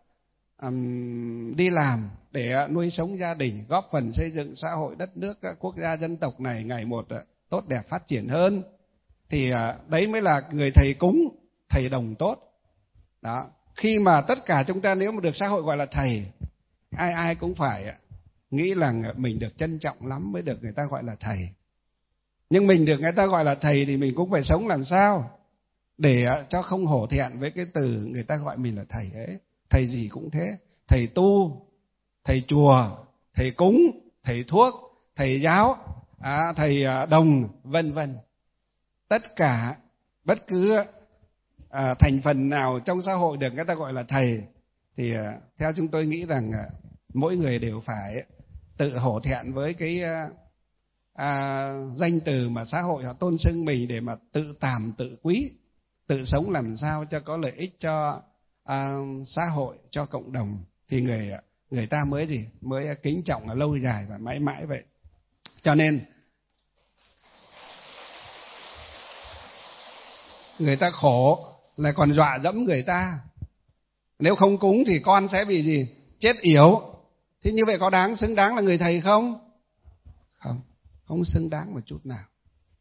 đi làm, để nuôi sống gia đình, góp phần xây dựng xã hội, đất nước, quốc gia dân tộc này ngày một tốt đẹp phát triển hơn. Thì đấy mới là người thầy cúng, thầy đồng tốt. Đó. Khi mà tất cả chúng ta nếu mà được xã hội gọi là thầy, ai ai cũng phải nghĩ là mình được trân trọng lắm mới được người ta gọi là thầy. Nhưng mình được người ta gọi là thầy thì mình cũng phải sống làm sao để cho không hổ thẹn với cái từ người ta gọi mình là thầy ấy. Thầy gì cũng thế, thầy tu, thầy chùa, thầy cúng, thầy thuốc, thầy giáo, thầy đồng, vân vân. Tất cả bất cứ thành phần nào trong xã hội được người ta gọi là thầy thì theo chúng tôi nghĩ rằng mỗi người đều phải tự hổ thẹn với cái danh từ mà xã hội họ tôn xưng mình, để mà tự tàm tự quý, tự sống làm sao cho có lợi ích cho xã hội, cho cộng đồng, thì người ta mới kính trọng là lâu dài và mãi mãi vậy. Cho nên người ta khổ là còn dọa dẫm người ta. Nếu không cúng thì con sẽ bị gì? Chết yểu. Thế như vậy có đáng, xứng đáng là người thầy không? Không xứng đáng một chút nào.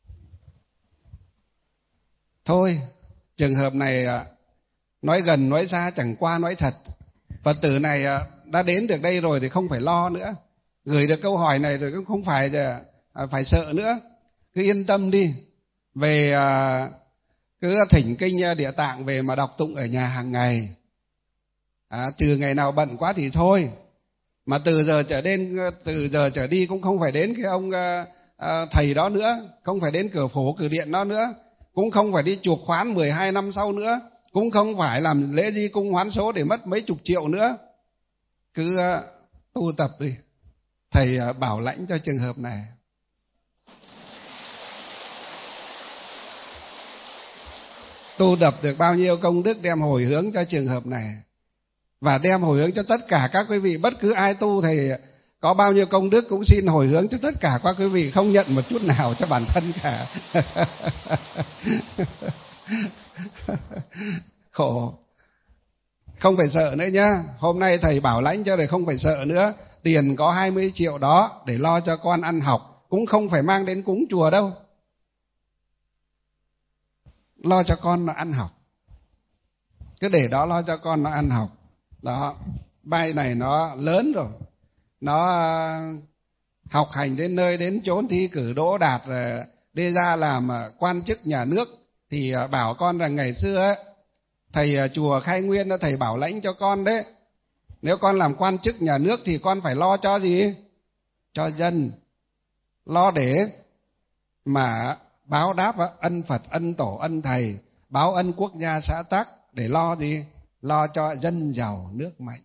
Thôi, trường hợp này nói gần nói xa chẳng qua nói thật. Phật tử này đã đến được đây rồi thì không phải lo nữa. Gửi được câu hỏi này rồi cũng không phải phải sợ nữa. Cứ yên tâm đi. Về cứ thỉnh kinh Địa Tạng về mà đọc tụng ở nhà hàng ngày. Trừ ngày nào bận quá thì thôi. Mà từ giờ trở đi cũng không phải đến cái ông thầy đó nữa, không phải đến cửa phủ cửa điện đó nữa, cũng không phải đi chuộc khoán 12 năm sau nữa, cũng không phải làm lễ di cung hoán số để mất mấy chục triệu nữa. Cứ tu tập đi, thầy bảo lãnh cho trường hợp này. Tu tập được bao nhiêu công đức đem hồi hướng cho trường hợp này, và đem hồi hướng cho tất cả các quý vị. Bất cứ ai tu thì có bao nhiêu công đức cũng xin hồi hướng cho tất cả các quý vị, không nhận một chút nào cho bản thân cả. Khổ. Không phải sợ nữa nhá. Hôm nay thầy bảo lãnh cho để không phải sợ nữa. Tiền có 20 triệu đó để lo cho con ăn học, cũng không phải mang đến cúng chùa đâu. Lo cho con nó ăn học. Cứ để đó lo cho con nó ăn học. Đó, bay này nó lớn rồi, nó học hành đến nơi đến chốn, thi cử đỗ đạt, đi ra làm quan chức nhà nước. Thì bảo con rằng ngày xưa ấy, thầy chùa Khai Nguyên thầy bảo lãnh cho con đấy, nếu con làm quan chức nhà nước thì con phải lo cho gì? Cho dân. Lo để mà báo đáp ân Phật, ân Tổ, ân Thầy, báo ân quốc gia xã tắc, để lo gì? Lo cho dân giàu nước mạnh.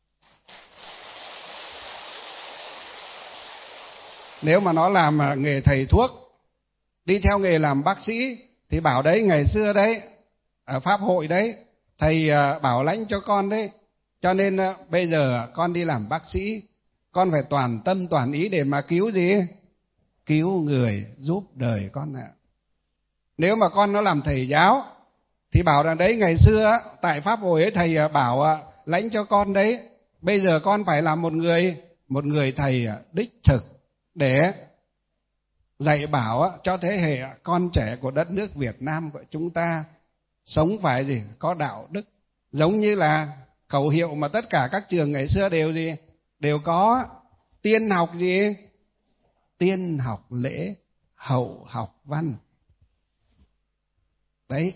Nếu mà nó làm nghề thầy thuốc, đi theo nghề làm bác sĩ, thì bảo đấy ngày xưa đấy, ở Pháp hội đấy, thầy bảo lãnh cho con đấy. Cho nên bây giờ con đi làm bác sĩ, con phải toàn tâm toàn ý để mà cứu gì? Cứu người, giúp đời con ạ. Nếu mà con nó làm thầy giáo thì bảo rằng đấy ngày xưa tại Pháp hội ấy thầy bảo lãnh cho con đấy. Bây giờ con phải làm một người thầy đích thực để dạy bảo cho thế hệ con trẻ của đất nước Việt Nam của chúng ta sống phải gì? Có đạo đức. Giống như là khẩu hiệu mà tất cả các trường ngày xưa đều gì? Đều có. Tiên học gì? Tiên học lễ, hậu học văn. Đấy.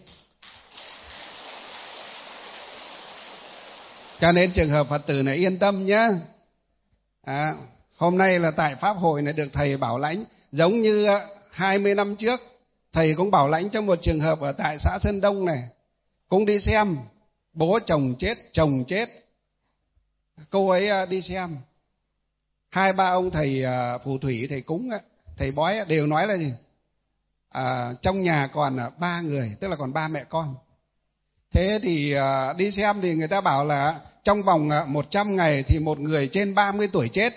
Cho nên trường hợp Phật tử này yên tâm nhé. Hôm nay là tại Pháp hội này được thầy bảo lãnh. Giống như 20 năm trước, thầy cũng bảo lãnh cho một trường hợp ở tại xã Sơn Đông này. Cũng đi xem, bố chồng chết. Cô ấy đi xem. 2-3 ông thầy phù thủy, thầy cúng, thầy bói đều nói là gì? trong nhà còn 3 người, tức là còn 3 mẹ con. Thế thì đi xem thì người ta bảo là trong vòng 100 ngày thì một người trên 30 tuổi chết.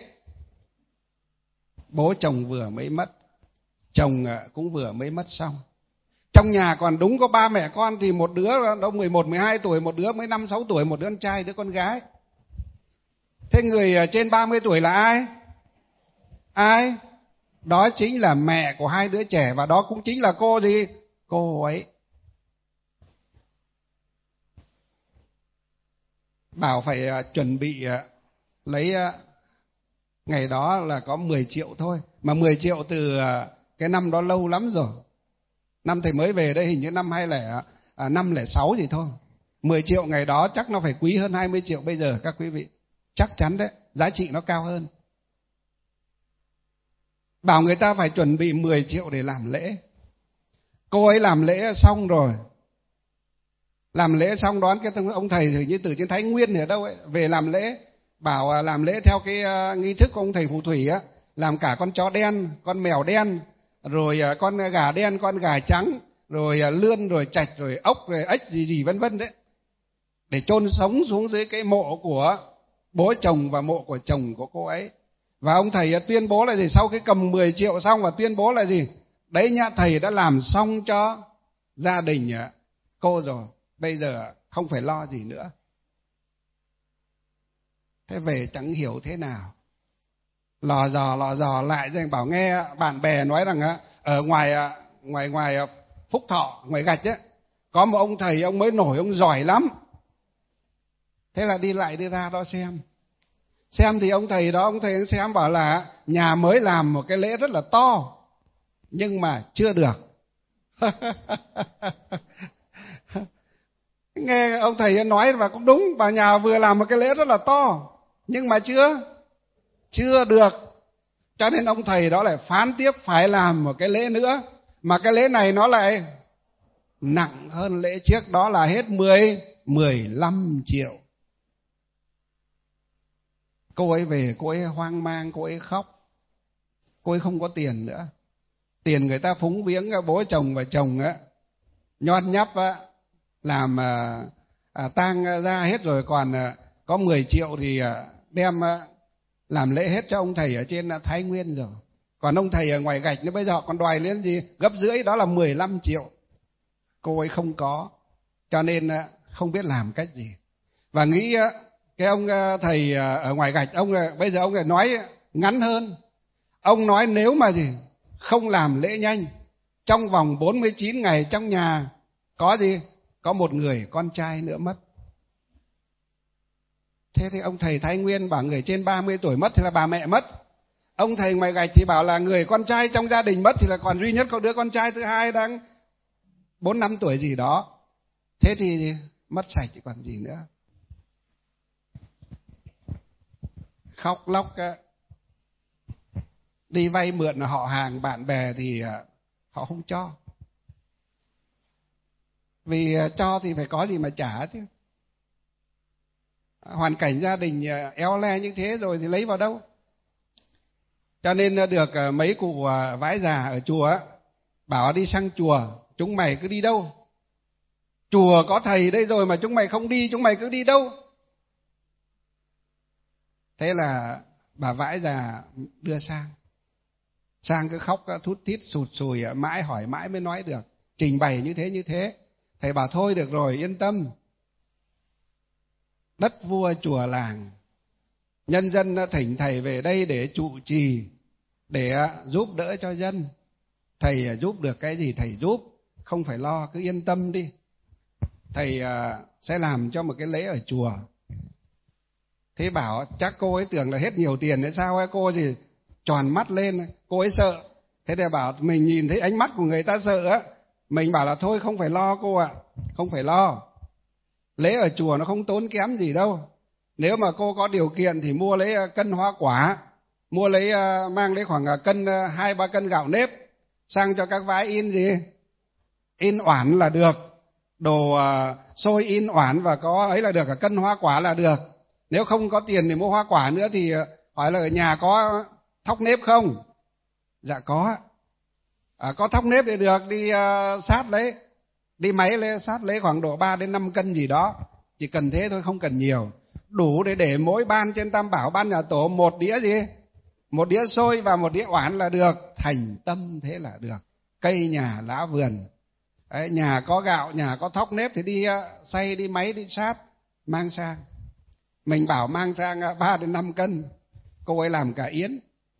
Bố chồng vừa mới mất, chồng cũng vừa mới mất xong. Trong nhà còn đúng có 3 mẹ con thì một đứa đâu 11, 12 tuổi, một đứa mới 5, 6 tuổi, một đứa con trai, đứa con gái. Thế người trên 30 tuổi là ai? Ai? Đó chính là mẹ của 2 đứa trẻ, và đó cũng chính là cô gì? Cô ấy. Bảo phải chuẩn bị lấy ngày đó là có 10 triệu thôi. Mà 10 triệu từ cái năm đó lâu lắm rồi. Năm thầy mới về đây hình như năm 2006 gì thôi. 10 triệu ngày đó chắc nó phải quý hơn 20 triệu bây giờ các quý vị. Chắc chắn đấy, giá trị nó cao hơn. Bảo người ta phải chuẩn bị 10 triệu để làm lễ. Cô ấy làm lễ xong rồi. Làm lễ xong đón cái ông thầy hình như từ trên Thái Nguyên ở đâu ấy về làm lễ. Bảo làm lễ theo cái nghi thức của ông thầy phù thủy á, làm cả con chó đen, con mèo đen, rồi con gà đen, con gà trắng, rồi lươn, rồi trạch, rồi ốc, rồi ếch gì vân vân đấy, để chôn sống xuống dưới cái mộ của bố chồng và mộ của chồng của cô ấy. Và ông thầy tuyên bố là gì? Sau khi cầm 10 triệu xong và tuyên bố là gì? Đấy nhá, thầy đã làm xong cho gia đình cô rồi, bây giờ không phải lo gì nữa. Thế về chẳng hiểu thế nào, lò dò lại rồi bảo nghe bạn bè nói rằng ở ngoài Phúc Thọ, ngoài Gạch ấy, có một ông thầy, ông mới nổi, ông giỏi lắm. Thế là đi ra đó xem thì ông thầy xem bảo là nhà mới làm một cái lễ rất là to nhưng mà chưa được. Nghe ông thầy nói và cũng đúng, bà nhà vừa làm một cái lễ rất là to nhưng mà chưa được, cho nên ông thầy đó lại phán tiếp phải làm một cái lễ nữa, mà cái lễ này nó lại nặng hơn lễ trước, đó là hết 15 triệu. Cô ấy về, cô ấy hoang mang, cô ấy khóc, cô ấy không có tiền nữa. Tiền người ta phúng viếng bố chồng và chồng nhon nhắp làm tang ra hết rồi, còn có 10 triệu thì đem làm lễ hết cho ông thầy ở trên Thái Nguyên rồi. Còn ông thầy ở ngoài Gạch nó bây giờ còn đòi lên gì gấp rưỡi, đó là 15 triệu. Cô ấy không có, cho nên không biết làm cách gì. Và nghĩ cái ông thầy ở ngoài Gạch, bây giờ ông lại nói ngắn hơn. Ông nói nếu mà gì không làm lễ nhanh, trong vòng 49 ngày trong nhà có gì? Có một người con trai nữa mất. Thế thì ông thầy Thái Nguyên bảo người trên 30 tuổi mất thì là bà mẹ mất. Ông thầy ngoài Gạch thì bảo là người con trai trong gia đình mất thì là còn duy nhất có đứa con trai thứ hai đang 4-5 tuổi gì đó. Thế thì mất sạch thì còn gì nữa. Khóc lóc đi vay mượn họ hàng bạn bè thì họ không cho. Vì cho thì phải có gì mà trả chứ. Hoàn cảnh gia đình éo le như thế rồi thì lấy vào đâu. Cho nên được mấy cụ vãi già ở chùa bảo đi sang chùa, chúng mày cứ đi đâu? Chùa có thầy đây rồi mà chúng mày không đi, chúng mày cứ đi đâu? Thế là bà vãi già đưa sang cứ khóc thút thít sụt sùi mãi, hỏi mãi mới nói được, trình bày như thế. Thầy bảo thôi được rồi, yên tâm, đất vua chùa làng, nhân dân thỉnh thầy về đây để trụ trì, để giúp đỡ cho dân. Thầy giúp được cái gì thầy giúp, không phải lo, cứ yên tâm đi. Thầy sẽ làm cho một cái lễ ở chùa. Thế bảo chắc cô ấy tưởng là hết nhiều tiền đấy sao ấy, cô gì tròn mắt lên, cô ấy sợ. Thế thì bảo mình nhìn thấy ánh mắt của người ta sợ á, mình bảo là thôi không phải lo cô ạ, không phải lo. Lễ ở chùa nó không tốn kém gì đâu. Nếu mà cô có điều kiện thì mua lấy cân hoa quả, mang lấy khoảng cân 2-3 cân gạo nếp sang cho các vái in gì, in oản là được, đồ xôi in oản và có ấy là được, cả cân hoa quả là được. Nếu không có tiền thì mua hoa quả nữa thì hỏi là ở nhà có thóc nếp không? Dạ có. Có thóc nếp thì được, đi sát lấy, đi máy lấy sát lấy khoảng độ 3 đến 5 cân gì đó, chỉ cần thế thôi, không cần nhiều, đủ để mỗi ban trên Tam Bảo, ban nhà tổ một đĩa gì, một đĩa xôi và một đĩa oản là được, thành tâm thế là được. Cây nhà lá vườn. Đấy, nhà có gạo, nhà có thóc nếp thì đi xay, đi máy, đi sát, mang sang. Mình bảo mang sang 3 đến 5 cân, cô ấy làm cả yến.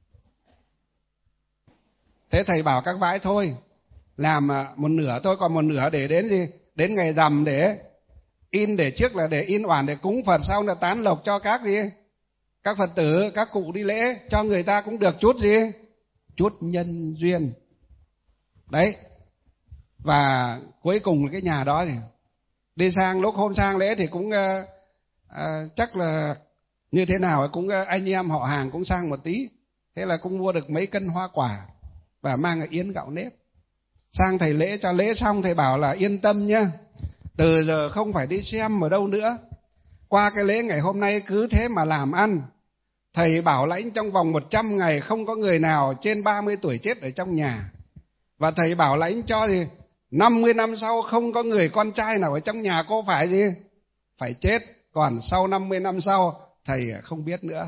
Thế thầy bảo các bãi thôi, làm một nửa thôi, còn một nửa để đến gì? Đến ngày rằm để in, để trước là để in oản để cúng Phật, sau là tán lộc cho các gì? Các Phật tử, các cụ đi lễ, cho người ta cũng được chút gì? Chút nhân duyên. Đấy. Và cuối cùng cái nhà đó thì đi sang, lúc hôm sang lễ thì cũng chắc là như thế nào cũng anh em họ hàng cũng sang một tí. Thế là cũng mua được mấy cân hoa quả và mang yến gạo nếp sang thầy lễ. Cho lễ xong thầy bảo là yên tâm nhá, từ giờ không phải đi xem ở đâu nữa, qua cái lễ ngày hôm nay cứ thế mà làm ăn. Thầy bảo lãnh trong vòng 100 ngày không có người nào trên 30 tuổi chết ở trong nhà. Và thầy bảo lãnh cho thì 50 năm sau không có người con trai nào ở trong nhà cô phải gì? Phải chết. Còn sau 50 năm sau thầy không biết nữa.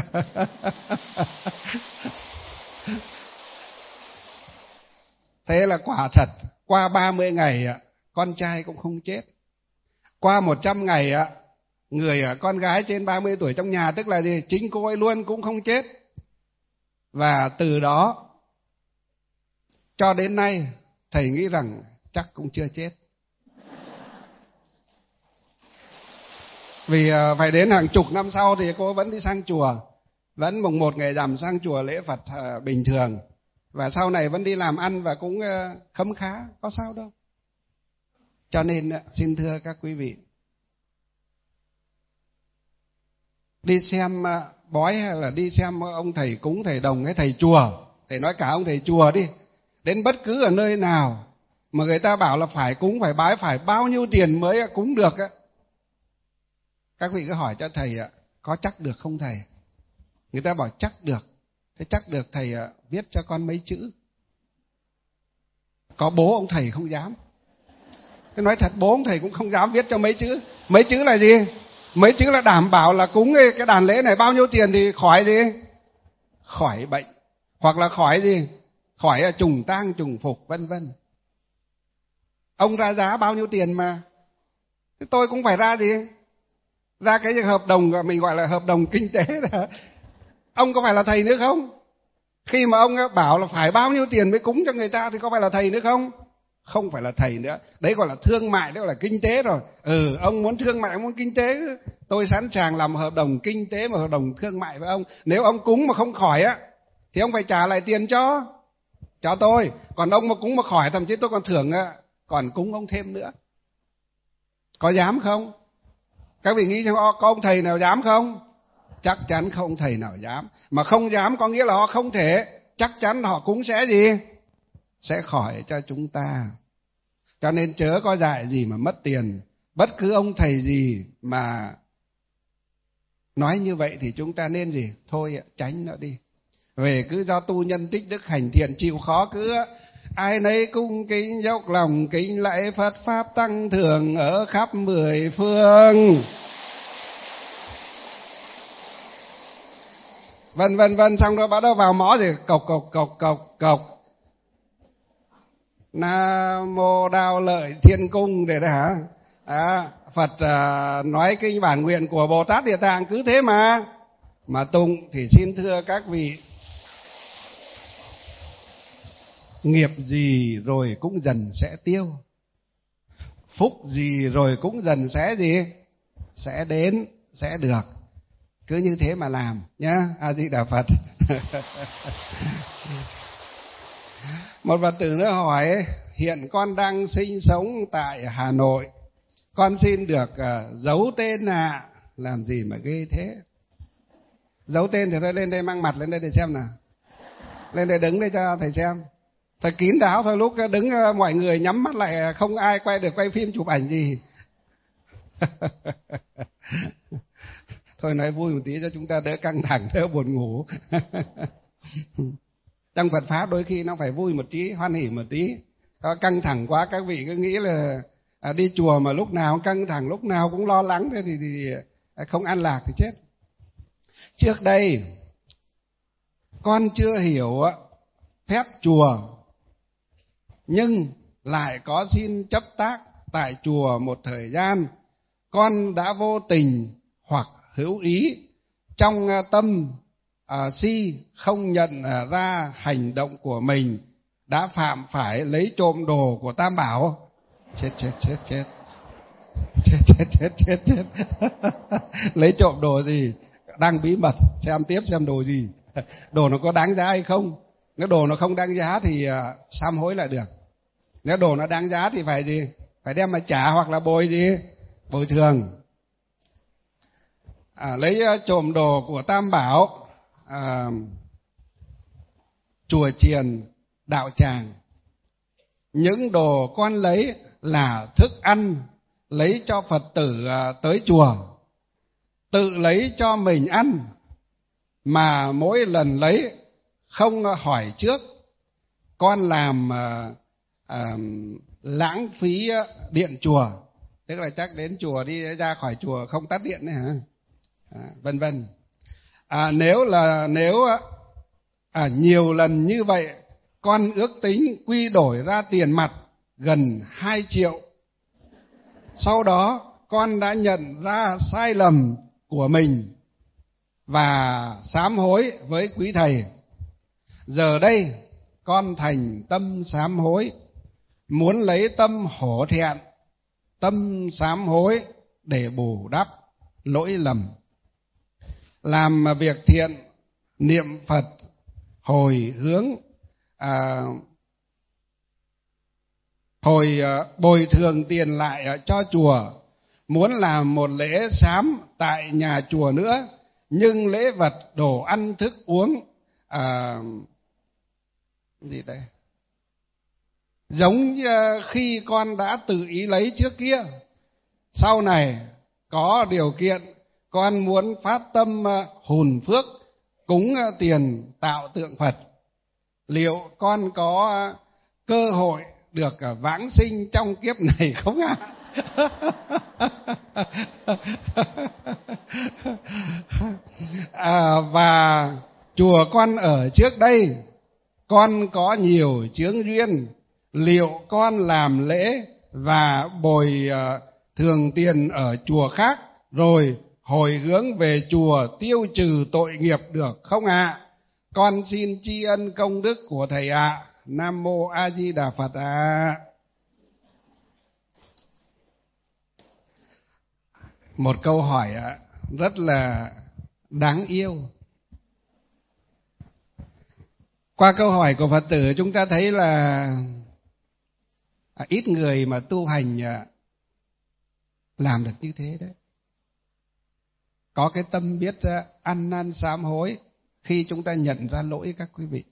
Thế là quả thật, qua 30 ngày con trai cũng không chết. Qua 100 ngày người con gái trên 30 tuổi trong nhà, tức là gì? Chính cô ấy luôn cũng không chết. Và từ đó cho đến nay thầy nghĩ rằng chắc cũng chưa chết. Vì phải đến hàng chục năm sau thì cô vẫn đi sang chùa, vẫn mùng 1 ngày rằm sang chùa lễ Phật bình thường, và sau này vẫn đi làm ăn và cũng khấm khá, có sao đâu. Cho nên xin thưa các quý vị, đi xem bói hay là đi xem ông thầy cúng, thầy đồng hay thầy chùa, thầy nói cả ông thầy chùa đi, đến bất cứ ở nơi nào mà người ta bảo là phải cúng, phải bái, phải bao nhiêu tiền mới cúng được á, các vị cứ hỏi cho thầy có chắc được không thầy? Người ta bảo chắc được. Thế chắc được thầy viết cho con mấy chữ. Có bố ông thầy không dám. Thế nói thật, bố ông thầy cũng không dám viết cho mấy chữ. Mấy chữ là gì? Mấy chữ là đảm bảo là cúng cái đàn lễ này bao nhiêu tiền thì khỏi gì? Khỏi bệnh. Hoặc là khỏi gì? Khỏi trùng tang, trùng phục, vân vân. Ông ra giá bao nhiêu tiền mà? Thế tôi cũng phải ra gì? Ra cái hợp đồng mình gọi là hợp đồng kinh tế đó. Ông có phải là thầy nữa không? Khi mà ông bảo là phải bao nhiêu tiền mới cúng cho người ta thì có phải là thầy nữa không? Không phải là thầy nữa. Đấy gọi là thương mại, đó là kinh tế rồi. Ông muốn thương mại, ông muốn kinh tế, tôi sẵn sàng làm hợp đồng kinh tế và hợp đồng thương mại với ông. Nếu ông cúng mà không khỏi á thì ông phải trả lại tiền cho tôi. Còn ông mà cúng mà khỏi, thậm chí tôi còn thưởng còn cúng ông thêm nữa. Có dám không? Các vị nghĩ xem có ông thầy nào dám không? Chắc chắn không thầy nào dám. Mà không dám có nghĩa là họ không thể. Chắc chắn họ cũng sẽ gì? Sẽ khỏi cho chúng ta. Cho nên chớ có dại gì mà mất tiền. Bất cứ ông thầy gì mà nói như vậy thì chúng ta nên gì? Thôi tránh nó đi. Về cứ do tu nhân tích đức hành thiện, chịu khó cứ ai nấy cung kính dốc lòng kính lạy Phật pháp tăng thường ở khắp 10 phương. Vân xong rồi bắt đầu vào mõ thì cộc. Nam mô Đao Lợi Thiên Cung để đấy hả? Phật nói kinh bản nguyện của Bồ Tát Địa Tạng cứ thế mà tụng. Thì xin thưa các vị, nghiệp gì rồi cũng dần sẽ tiêu, phúc gì rồi cũng dần sẽ gì? Sẽ đến, sẽ được. Cứ như thế mà làm nhá. A Di Đà Phật. Một Phật tử nữa hỏi: hiện con đang sinh sống tại Hà Nội, con xin được giấu tên làm gì mà ghê thế? Giấu tên thì thôi lên đây mang mặt lên đây để xem nào. Lên đây đứng đây cho thầy xem. Thật kín đáo thôi, lúc đứng mọi người nhắm mắt lại, không ai quay phim chụp ảnh gì. Thôi nói vui một tí cho chúng ta đỡ căng thẳng, đỡ buồn ngủ. Trong Phật pháp đôi khi nó phải vui một tí, hoan hỉ một tí. Có căng thẳng quá các vị cứ nghĩ là đi chùa mà lúc nào cũng căng thẳng, lúc nào cũng lo lắng, thế thì không an lạc thì chết. Trước đây con chưa hiểu phép chùa, nhưng lại có xin chấp tác tại chùa một thời gian. Con đã vô tình hoặc hữu ý trong tâm si không nhận ra hành động của mình, đã phạm phải lấy trộm đồ của Tam Bảo. Chết. Lấy trộm đồ gì? Đang bí mật, xem tiếp xem đồ gì. Đồ nó có đáng giá hay không? Nếu đồ nó không đáng giá thì sám hối lại được. Nếu đồ nó đáng giá thì phải gì? Phải đem mà trả, hoặc là bồi gì? Bồi thường. Lấy trộm đồ của Tam Bảo, chùa chiền, đạo tràng. Những đồ con lấy là thức ăn lấy cho Phật tử tới chùa, tự lấy cho mình ăn, mà mỗi lần lấy không hỏi trước. Con làm lãng phí điện chùa, tức là chắc đến chùa đi ra khỏi chùa không tắt điện đấy hả? Vân vân. Nếu nhiều lần như vậy, con ước tính quy đổi ra tiền mặt gần 2 triệu. Sau đó con đã nhận ra sai lầm của mình và sám hối với quý thầy. Giờ đây con thành tâm sám hối, muốn lấy tâm hổ thẹn, tâm sám hối để bù đắp lỗi lầm. Làm việc thiện, niệm Phật, hồi hướng, bồi thường tiền lại cho chùa, muốn làm một lễ sám tại nhà chùa nữa, nhưng lễ vật, đồ ăn, thức uống gì đây? Giống như khi con đã tự ý lấy trước kia. Sau này có điều kiện, con muốn phát tâm hùn phước, cúng tiền tạo tượng Phật. Liệu con có cơ hội được vãng sinh trong kiếp này không ạ? Và chùa con ở trước đây, con có nhiều chướng duyên. Liệu con làm lễ và bồi thường tiền ở chùa khác, rồi hồi hướng về chùa tiêu trừ tội nghiệp được không ạ? Con xin tri ân công đức của thầy ạ. Nam mô A Di Đà Phật ạ. Một câu hỏi rất là đáng yêu. Qua câu hỏi của Phật tử chúng ta thấy là ít người mà tu hành làm được như thế đấy. Có cái tâm biết ăn năn sám hối khi chúng ta nhận ra lỗi các quý vị.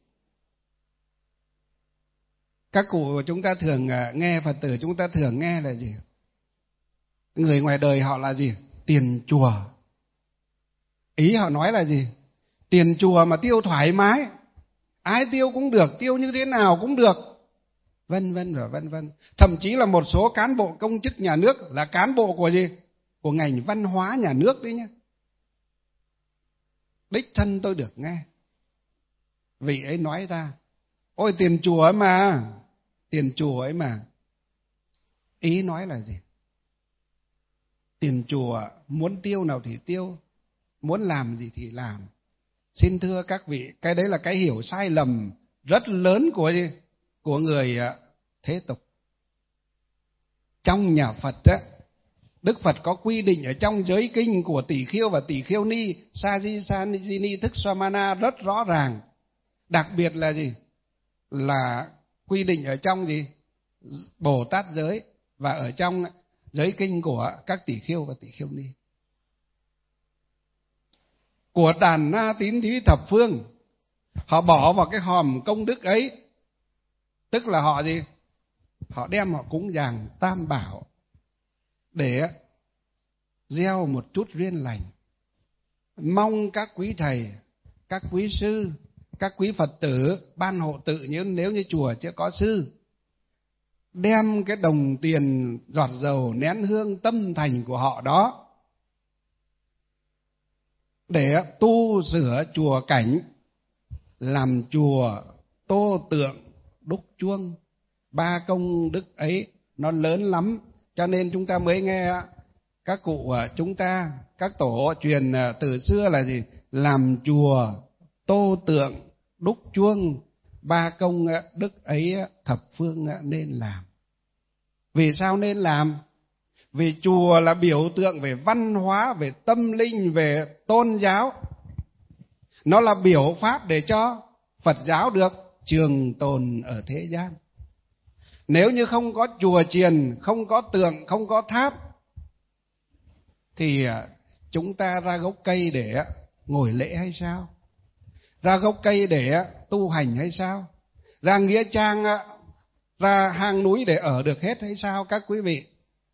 Các cụ chúng ta thường nghe, Phật tử chúng ta thường nghe là gì? Người ngoài đời họ là gì? Tiền chùa. Ý họ nói là gì? Tiền chùa mà tiêu thoải mái, ai tiêu cũng được, tiêu như thế nào cũng được, vân vân và vân vân. Thậm chí là một số cán bộ công chức nhà nước là cán bộ của gì? Của ngành văn hóa nhà nước đấy nhé. Đích thân tôi được nghe vị ấy nói ra: ôi tiền chùa ấy mà, tiền chùa ấy mà. Ý nói là gì? Tiền chùa muốn tiêu nào thì tiêu, muốn làm gì thì làm. Xin thưa các vị, cái đấy là cái hiểu sai lầm rất lớn của người thế tục. Trong nhà Phật á, Đức Phật có quy định ở trong giới kinh của Tỷ Khiêu và Tỷ Khiêu Ni, Sajini Thức Swamana rất rõ ràng. Đặc biệt là gì? Là quy định ở trong gì? Bồ Tát giới và ở trong giới kinh của các Tỷ Khiêu và Tỷ Khiêu Ni. Của đàn na tín thí thập phương, họ bỏ vào cái hòm công đức ấy, tức là họ gì? Họ đem họ cúng dường Tam Bảo để gieo một chút duyên lành, mong các quý thầy, các quý sư các quý Phật tử ban hộ tự nếu như chùa chưa có sư, đem cái đồng tiền, giọt dầu, nén hương, tâm thành của họ đó để tu sửa chùa cảnh, làm chùa tô tượng, đúc chuông. Ba công đức ấy nó lớn lắm, cho nên chúng ta mới nghe các cụ chúng ta, các tổ truyền từ xưa là gì? Làm chùa, tô tượng, đúc chuông, ba công đức ấy thập phương nên làm. Vì sao nên làm? Vì chùa là biểu tượng về văn hóa, về tâm linh, về tôn giáo. Nó là biểu pháp để cho Phật giáo được trường tồn ở thế gian. Nếu như không có chùa chiền, không có tượng, không có tháp, thì chúng ta ra gốc cây để ngồi lễ hay sao? Ra gốc cây để tu hành hay sao? Ra nghĩa trang, ra hang núi để ở được hết hay sao các quý vị?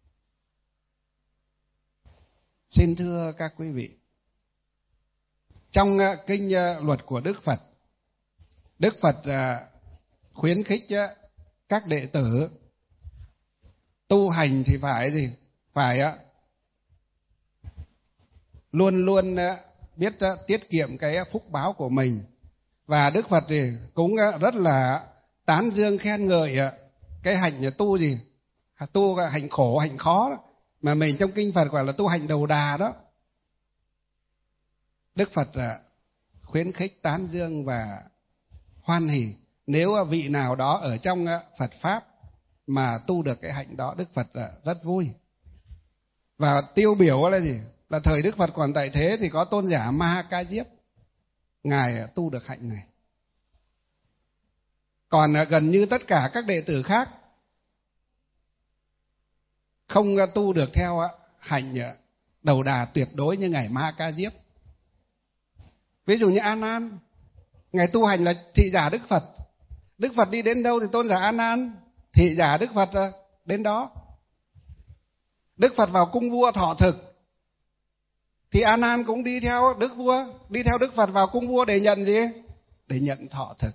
Xin thưa các quý vị, trong kinh luật của Đức Phật khuyến khích các đệ tử tu hành thì phải gì? Phải luôn luôn biết tiết kiệm cái phúc báo của mình. Và Đức Phật thì cũng rất là tán dương khen ngợi cái hạnh tu gì? Tu hạnh khổ, hạnh khó đó. Mà mình trong kinh Phật gọi là tu hành đầu đà đó. Đức Phật khuyến khích, tán dương và hoan hỉ nếu vị nào đó ở trong Phật Pháp mà tu được cái hạnh đó, Đức Phật rất vui. Và tiêu biểu là gì? Là thời Đức Phật còn tại thế thì có tôn giả Ma Ca Diếp, Ngài tu được hạnh này. Còn gần như tất cả các đệ tử khác không tu được theo hạnh đầu đà tuyệt đối như Ngài Ma Ca Diếp. Ví dụ như A Nan, Ngài tu hành là thị giả Đức Phật. Đức Phật đi đến đâu thì tôn giả A Nan thị giả Đức Phật đến đó. Đức Phật vào cung vua thọ thực thì A Nan cũng đi theo Đức vua, đi theo Đức Phật vào cung vua để nhận gì? Để nhận thọ thực.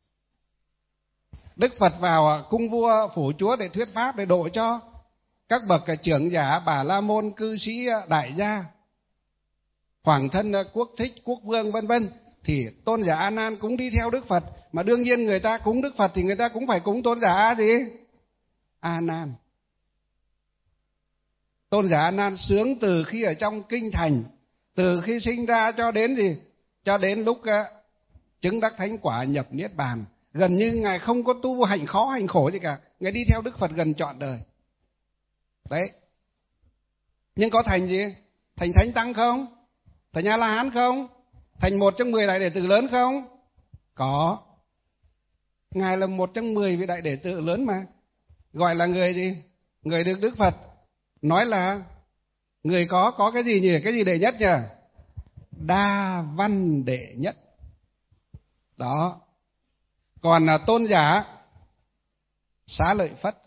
Đức Phật vào cung vua phủ chúa để thuyết pháp, để độ cho các bậc trưởng giả, Bà La Môn, cư sĩ, đại gia, hoàng thân quốc thích, quốc vương vân vân, thì tôn giả A Nan cũng đi theo Đức Phật. Mà đương nhiên người ta cúng Đức Phật thì người ta cũng phải cúng tôn giả gì? A Nan. Tôn giả A Nan sướng từ khi ở trong kinh thành, từ khi sinh ra cho đến gì? Cho đến lúc chứng đắc thánh quả, nhập niết bàn. Gần như Ngài không có tu hạnh khó, hạnh khổ gì cả. Ngài đi theo Đức Phật gần trọn đời. Đấy. Nhưng có thành gì? Thành thánh tăng không? Thành A La Hán không? Thành một trong 10 đại đệ tử lớn không? Có. Ngài là một trong 10 vị đại đệ tử lớn mà. Gọi là người gì? Người được Đức Phật nói là người có cái gì nhỉ? Cái gì đệ nhất nhỉ? Đa văn đệ nhất. Đó. Còn tôn giả Xá Lợi Phất,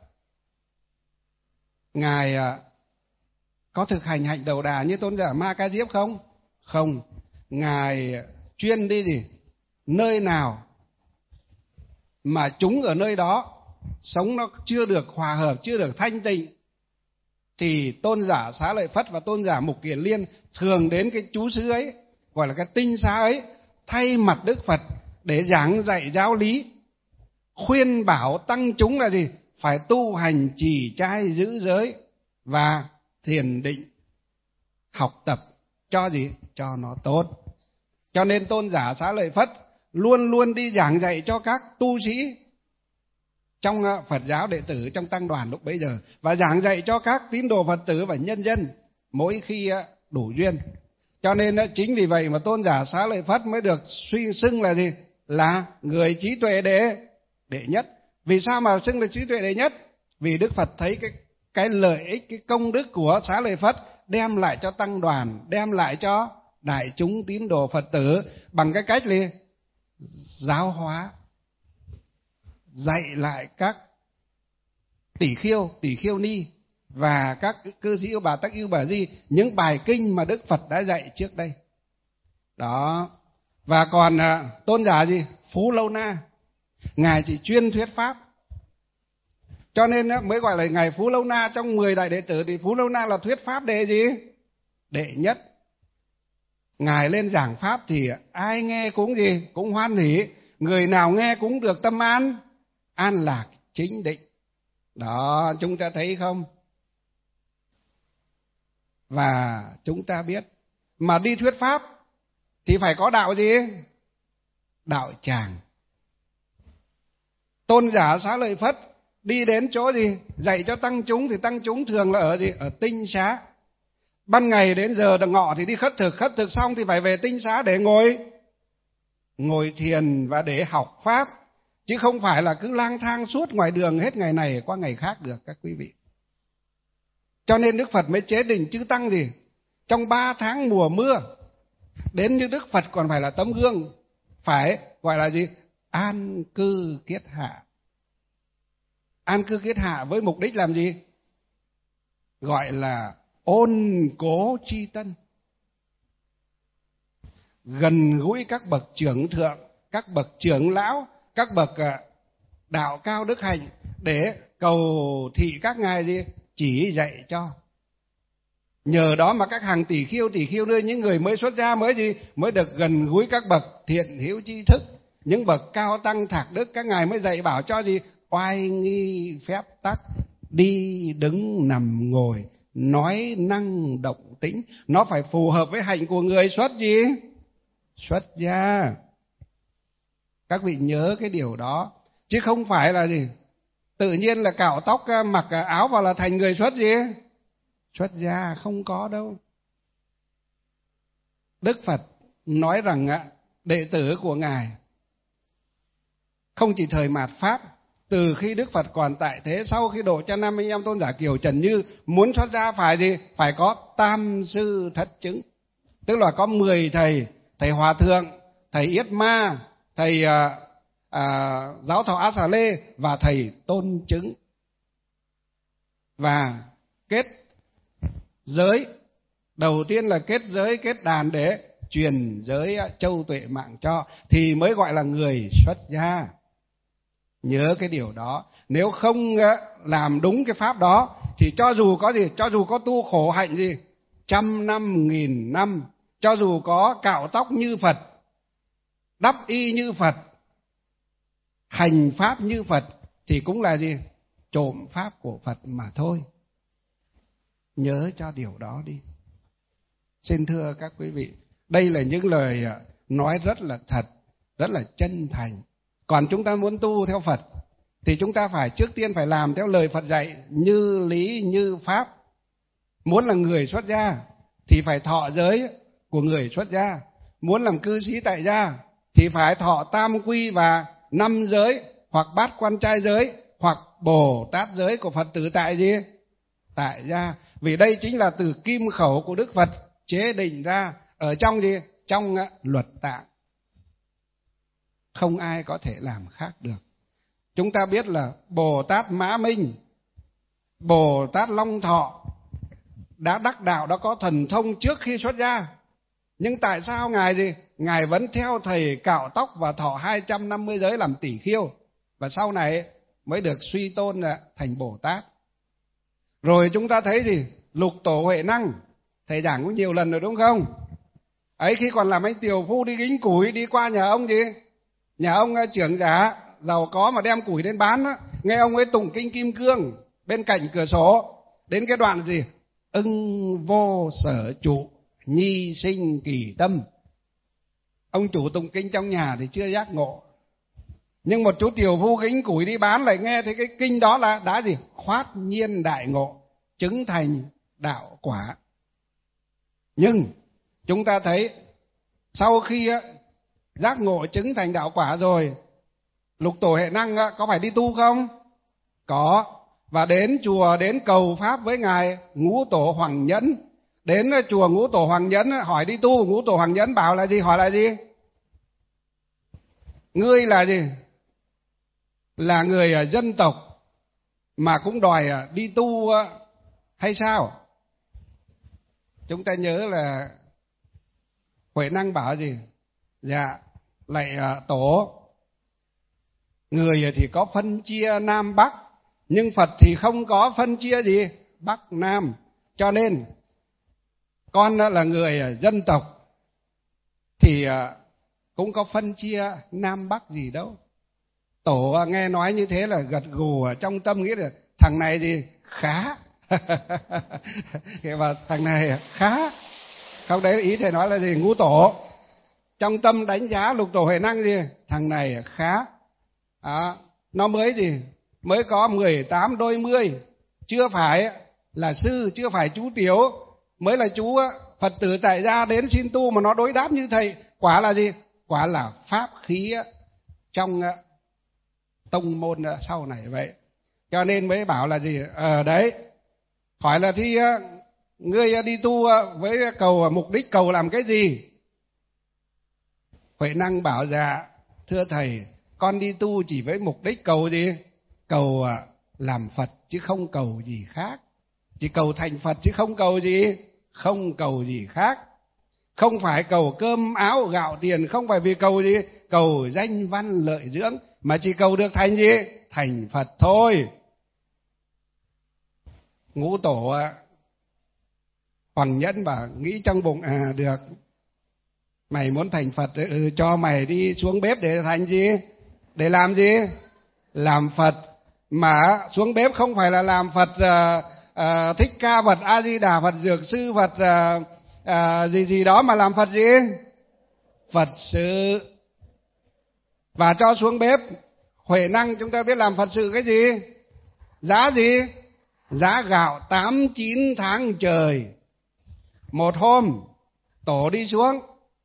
Ngài có thực hành hạnh đầu đà như tôn giả Ma Ca Diếp không? Không. Ngài chuyên đi gì? Nơi nào mà chúng ở nơi đó sống nó chưa được hòa hợp, chưa được thanh tịnh, thì tôn giả Xá Lợi Phất và tôn giả Mục Kiền Liên thường đến cái chú xứ ấy, gọi là cái tinh xá ấy, thay mặt Đức Phật để giảng dạy giáo lý, khuyên bảo tăng chúng là gì? Phải tu hành trì trai giữ giới và thiền định, học tập cho gì? Cho nó tốt. Cho nên tôn giả Xá Lợi Phất luôn luôn đi giảng dạy cho các tu sĩ trong Phật giáo đệ tử, trong tăng đoàn lúc bấy giờ, và giảng dạy cho các tín đồ Phật tử và nhân dân mỗi khi đủ duyên. Cho nên chính vì vậy mà tôn giả Xá Lợi Phất mới được suy xưng là gì? Là người trí tuệ đệ nhất. Vì sao mà xưng là trí tuệ đệ nhất? Vì Đức Phật thấy cái lợi ích, cái công đức của Xá Lợi Phất đem lại cho tăng đoàn, đem lại cho đại chúng tín đồ Phật tử bằng cái cách là giáo hóa, dạy lại các tỷ khiêu ni và các cư sĩ Bà Tắc Yêu Bà Di những bài kinh mà Đức Phật đã dạy trước đây. Đó. Và còn tôn giả gì? Phú Lâu Na. Ngài chỉ chuyên thuyết pháp. Cho nên mới gọi là Ngài Phú Lâu Na. Trong 10 đại đệ tử thì Phú Lâu Na là thuyết pháp đệ gì? Đệ nhất. Ngài lên giảng pháp thì ai nghe cũng gì? Cũng hoan hỉ. Người nào nghe cũng được tâm an, an lạc, chính định. Đó, chúng ta thấy không? Và chúng ta biết, mà đi thuyết pháp thì phải có đạo gì? Đạo tràng. Tôn giả Xá Lợi Phất đi đến chỗ gì? Dạy cho tăng chúng thì tăng chúng thường là ở gì? Ở tinh xá. Ban ngày đến giờ ngọ thì đi khất thực xong thì phải về tinh xá để ngồi thiền và để học pháp, chứ không phải là cứ lang thang suốt ngoài đường hết ngày này qua ngày khác được các quý vị. Cho nên Đức Phật mới chế định chư tăng gì? Trong 3 tháng mùa mưa, đến như Đức Phật còn phải là tấm gương, phải gọi là gì? An cư kiết hạ. An cư kiết hạ với mục đích làm gì? Gọi là ôn cố tri tân, gần gũi các bậc trưởng thượng, các bậc trưởng lão, các bậc đạo cao đức hạnh, để cầu thị các ngài gì? Chỉ dạy cho. Nhờ đó mà các hàng tỷ khiêu nữa, những người mới xuất gia mới gì? Mới được gần gũi các bậc thiện hữu tri thức, những bậc cao tăng thạc đức, các ngài mới dạy bảo cho gì? Oai nghi phép tắc, đi đứng nằm ngồi, nói năng động tĩnh, nó phải phù hợp với hạnh của người xuất gì? Xuất gia. Các vị nhớ cái điều đó, chứ không phải là gì? Tự nhiên là cạo tóc, mặc áo vào là thành người xuất gì? Xuất gia, không có đâu. Đức Phật nói rằng đệ tử của Ngài không chỉ thời mạt Pháp, từ khi Đức Phật còn tại thế, sau khi độ cho 55 tôn giả Kiều Trần Như, muốn xuất gia phải gì? Phải có tam sư thất chứng. Tức là có 10 thầy, thầy Hòa Thượng, thầy Yết Ma, thầy Giáo Thọ Á Xà Lê và thầy Tôn Chứng. Và kết giới, đầu tiên là kết giới, kết đàn để truyền giới châu tuệ mạng cho, thì mới gọi là người xuất gia. Nhớ cái điều đó. Nếu không làm đúng cái pháp đó thì cho dù có gì, cho dù có tu khổ hạnh gì 100 năm, 1000 năm, cho dù có cạo tóc như Phật, đắp y như Phật, hành pháp như Phật, thì cũng là gì? Trộm pháp của Phật mà thôi. Nhớ cho điều đó đi. Xin thưa các quý vị, đây là những lời nói rất là thật, rất là chân thành. Còn chúng ta muốn tu theo Phật thì chúng ta phải trước tiên phải làm theo lời Phật dạy, như lý như pháp. Muốn là người xuất gia thì phải thọ giới của người xuất gia. Muốn làm cư sĩ tại gia thì phải thọ tam quy và 5 giới, hoặc bát quan trai giới, hoặc Bồ Tát giới của Phật tử tại gì? Tại gia. Vì đây chính là từ kim khẩu của Đức Phật chế định ra ở trong gì? Trong luật tạng. Không ai có thể làm khác được. Chúng ta biết là Bồ Tát Mã Minh, Bồ Tát Long Thọ đã đắc đạo, đã có thần thông trước khi xuất gia. Nhưng tại sao Ngài gì? Ngài vẫn theo thầy cạo tóc và thọ 250 giới làm tỷ khiêu, và sau này mới được suy tôn thành Bồ Tát. Rồi chúng ta thấy gì? Lục Tổ Huệ Năng, thầy giảng cũng nhiều lần rồi đúng không? Ấy khi còn làm anh tiểu phu đi gính củi, đi qua nhà ông gì? Nhà ông trưởng giả giàu có mà đem củi đến bán đó, nghe ông ấy tụng kinh Kim Cương bên cạnh cửa sổ, đến cái đoạn gì? Ưng vô sở trụ, nhi sinh kỳ tâm. Ông chủ tụng kinh trong nhà thì chưa giác ngộ, nhưng một chú tiểu phu gính củi đi bán lại nghe thấy cái kinh đó là đã gì? Khoát nhiên đại ngộ, chứng thành đạo quả. Nhưng chúng ta thấy sau khi giác ngộ chứng thành đạo quả rồi, Lục Tổ Huệ Năng có phải đi tu không? Có. Và đến chùa, đến cầu pháp với Ngài Ngũ Tổ Hoàng Nhẫn. Đến chùa Ngũ Tổ Hoàng Nhẫn hỏi đi tu, Ngũ Tổ Hoàng Nhẫn bảo là gì? Hỏi là gì? Ngươi là gì? Là người dân tộc mà cũng đòi đi tu hay sao? Chúng ta nhớ là Huệ Năng bảo gì? Dạ, lạy tổ. Người thì có phân chia Nam Bắc, nhưng Phật thì không có phân chia gì Bắc Nam. Cho nên con là người dân tộc thì cũng có phân chia Nam Bắc gì đâu. Tổ nghe nói như thế là gật gù ở trong tâm, nghĩ là thằng này thì khá. Và thằng này khá. Không, đấy ý thầy nói là gì? Ngũ tổ trong tâm đánh giá Lục Tổ Huệ Năng gì? Thằng này khá. Nó mới gì? Mới có 18 đôi 10, chưa phải là sư, chưa phải chú tiểu, mới là chú Phật tử tại gia đến xin tu mà nó đối đáp như thầy, quả là gì? Quả là pháp khí trong tông môn sau này vậy. Cho nên mới bảo là gì? Đấy, hỏi là thì ngươi đi tu với cầu mục đích cầu làm cái gì? Huệ Năng bảo dạ thưa thầy, con đi tu chỉ với mục đích cầu gì? Cầu làm Phật chứ không cầu gì khác. Chỉ cầu thành Phật chứ không cầu gì? Không cầu gì khác. Không phải cầu cơm áo gạo tiền, không phải vì cầu gì? Cầu danh văn lợi dưỡng, mà chỉ cầu được thành gì? Thành Phật thôi. Ngũ tổ Hoàng Nhẫn bảo nghĩ trong bụng được, mày muốn thành Phật cho mày đi xuống bếp để thành gì? Để làm gì? Làm Phật. Mà xuống bếp không phải là làm Phật Thích Ca Phật, A Di Đà Phật, Dược Sư Phật, gì đó, mà làm Phật gì? Phật sự. Và cho xuống bếp Huệ Năng chúng ta biết làm Phật sự cái gì? Giá gì? Giá gạo 8-9 tháng trời. Một hôm tổ đi xuống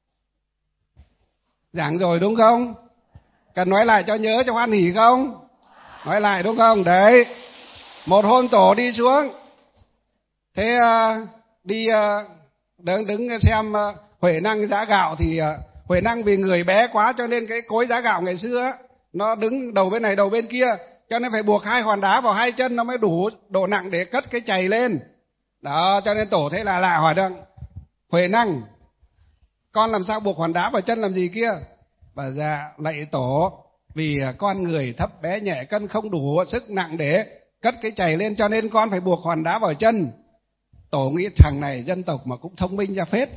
giảng rồi đúng không? Cần nói lại cho nhớ cho hoan hỉ không? Nói lại đúng không? Đấy, một hôm tổ đi xuống, thế đi đứng xem Huệ Năng giã gạo. Thì Huệ Năng vì người bé quá cho nên cái cối giã gạo ngày xưa nó đứng đầu bên này đầu bên kia, cho nên phải buộc 2 hòn đá vào 2 chân nó mới đủ độ nặng để cất cái chày lên. Đó, cho nên tổ thế là lạ, hỏi rằng Huệ Năng, con làm sao buộc hòn đá vào chân làm gì kia? Bà dạ lạy tổ, vì con người thấp bé nhẹ cân không đủ sức nặng để cất cái chày lên, cho nên con phải buộc hòn đá vào chân. Tổ nghĩ thằng này dân tộc mà cũng thông minh ra phết.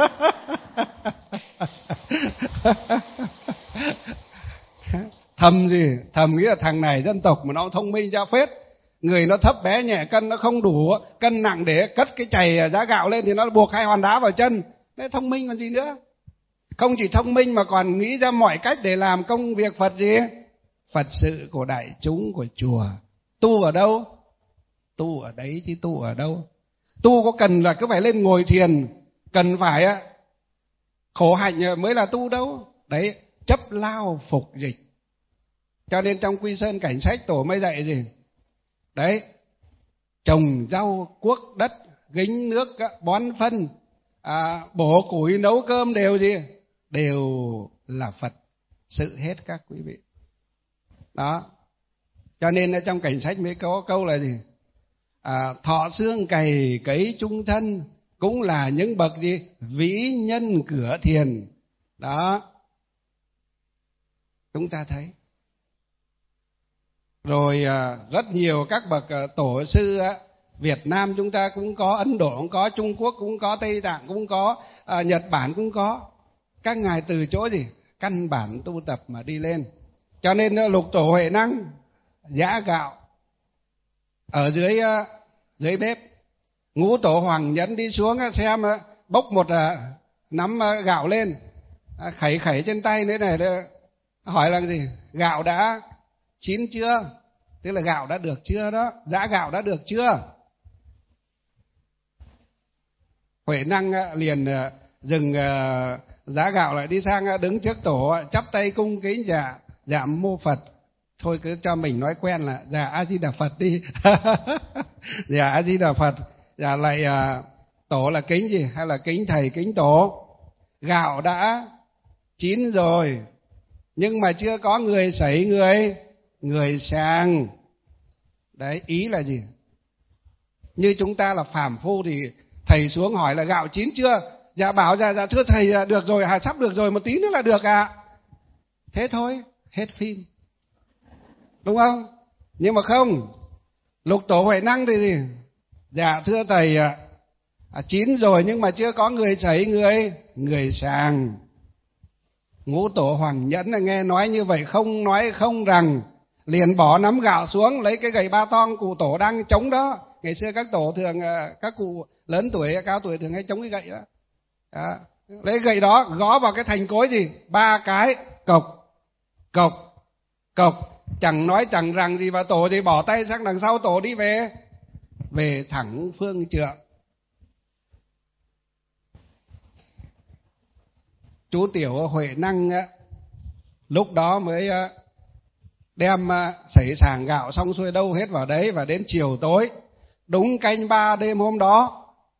Thầm gì? Thầm nghĩ là thằng này dân tộc mà nó thông minh ra phết. Người nó thấp bé nhẹ cân, nó không đủ cân nặng để cất cái chày giá gạo lên thì nó buộc 2 hòn đá vào chân. Đấy, thông minh còn gì nữa. Không chỉ thông minh mà còn nghĩ ra mọi cách để làm công việc Phật gì? Phật sự của đại chúng, của chùa. Tu ở đâu? Tu ở đấy chứ tu ở đâu? Tu có cần là cứ phải lên ngồi thiền, cần phải khổ hạnh mới là tu đâu. Đấy, chấp lao phục dịch. Cho nên trong Quy Sơn Cảnh Sách tổ mới dạy gì? Đấy, trồng rau cuốc đất, gính nước, bón phân, bổ củi nấu cơm đều gì? Đều là Phật sự hết các quý vị. Đó, cho nên trong Cảnh Sách mới có câu là gì? Thọ xương cày cấy chung thân, cũng là những bậc gì? Vĩ nhân cửa thiền. Đó, chúng ta thấy. Rồi rất nhiều các bậc tổ sư Việt Nam chúng ta cũng có, Ấn Độ cũng có, Trung Quốc cũng có, Tây Tạng cũng có, Nhật Bản cũng có. Các ngài từ chỗ gì? Căn bản tu tập mà đi lên. Cho nên Lục Tổ Huệ Năng giã gạo ở dưới bếp. Ngũ Tổ Hoàng Nhẫn đi xuống xem, bốc một nắm gạo lên, khẩy khẩy trên tay thế này, hỏi là gì? Gạo đã chín chưa? Tức là gạo đã được chưa đó, giã gạo đã được chưa? Huệ Năng liền dừng giã gạo lại, đi sang đứng trước tổ, chắp tay cung kính dạ mô Phật. Thôi cứ cho mình nói quen là dạ A Di Đà Phật đi. Dạ A Di Đà Phật. Dạ lại tổ là kính gì? Hay là kính thầy kính tổ? Gạo đã chín rồi, nhưng mà chưa có người sấy, người sàng. Đấy, ý là gì? Như chúng ta là phàm phu thì thầy xuống hỏi là gạo chín chưa? Dạ bảo dạ thưa thầy được rồi, sắp được rồi, một tí nữa là được ạ. Thế thôi, hết phim. Đúng không? Nhưng mà không, Lục Tổ Huệ Năng thì gì? Dạ thưa thầy chín rồi nhưng mà chưa có người sấy, người sàng. Ngũ Tổ Hoàng Nhẫn là nghe nói như vậy, không nói không rằng, liền bỏ nắm gạo xuống, lấy cái gậy ba tong cụ tổ đang chống đó. Ngày xưa các tổ thường, các cụ lớn tuổi cao tuổi thường hay chống cái gậy đó. Lấy gậy đó gõ vào cái thành cối gì? 3 cái, cộc cộc cộc, chẳng nói chẳng rằng gì, và tổ thì bỏ tay sang đằng sau, tổ đi về thẳng phương trượng. Chú Tiểu Huệ Năng lúc đó mới đem sấy sàng gạo xong xuôi đâu hết vào đấy, và đến chiều tối đúng canh 3 đêm hôm đó,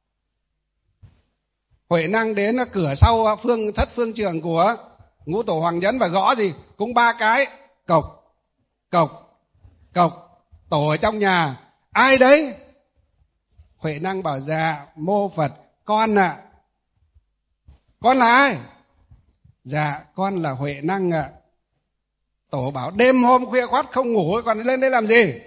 Huệ Năng đến cửa sau thất phương trượng của Ngũ Tổ Hoàng Nhẫn và gõ gì? Cũng 3 cái, cộc cộc cộc. Tổ ở trong nhà: ai đấy? Huệ Năng bảo: dạ mô Phật, con ạ. Con là ai? Dạ con là Huệ Năng ạ. Tổ bảo: đêm hôm khuya khoắt không ngủ còn lên đây làm gì?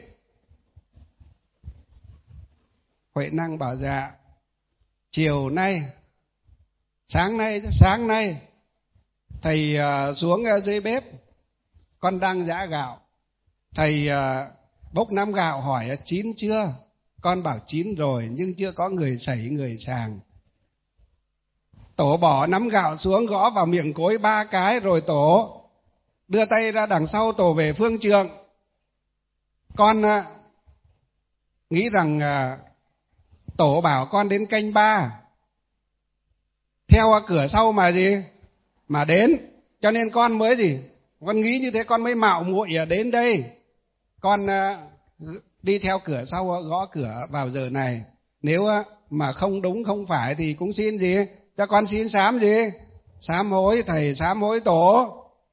Huệ Năng bảo: dạ chiều nay, sáng nay thầy xuống dưới bếp, con đang giã gạo. Thầy bốc nắm gạo hỏi chín chưa? Con bảo chín rồi nhưng chưa có người sấy người sàng. Tổ bỏ nắm gạo xuống gõ vào miệng cối 3 cái, rồi tổ đưa tay ra đằng sau, tổ về phương trượng. Con nghĩ rằng tổ bảo con đến canh 3 theo cửa sau mà gì mà đến, cho nên con mới gì, con nghĩ như thế, con mới mạo muội đến đây. Con đi theo cửa sau gõ cửa vào giờ này. Nếu mà không đúng không phải thì cũng xin gì cho con, xin sám gì, sám hối thầy, sám hối tổ.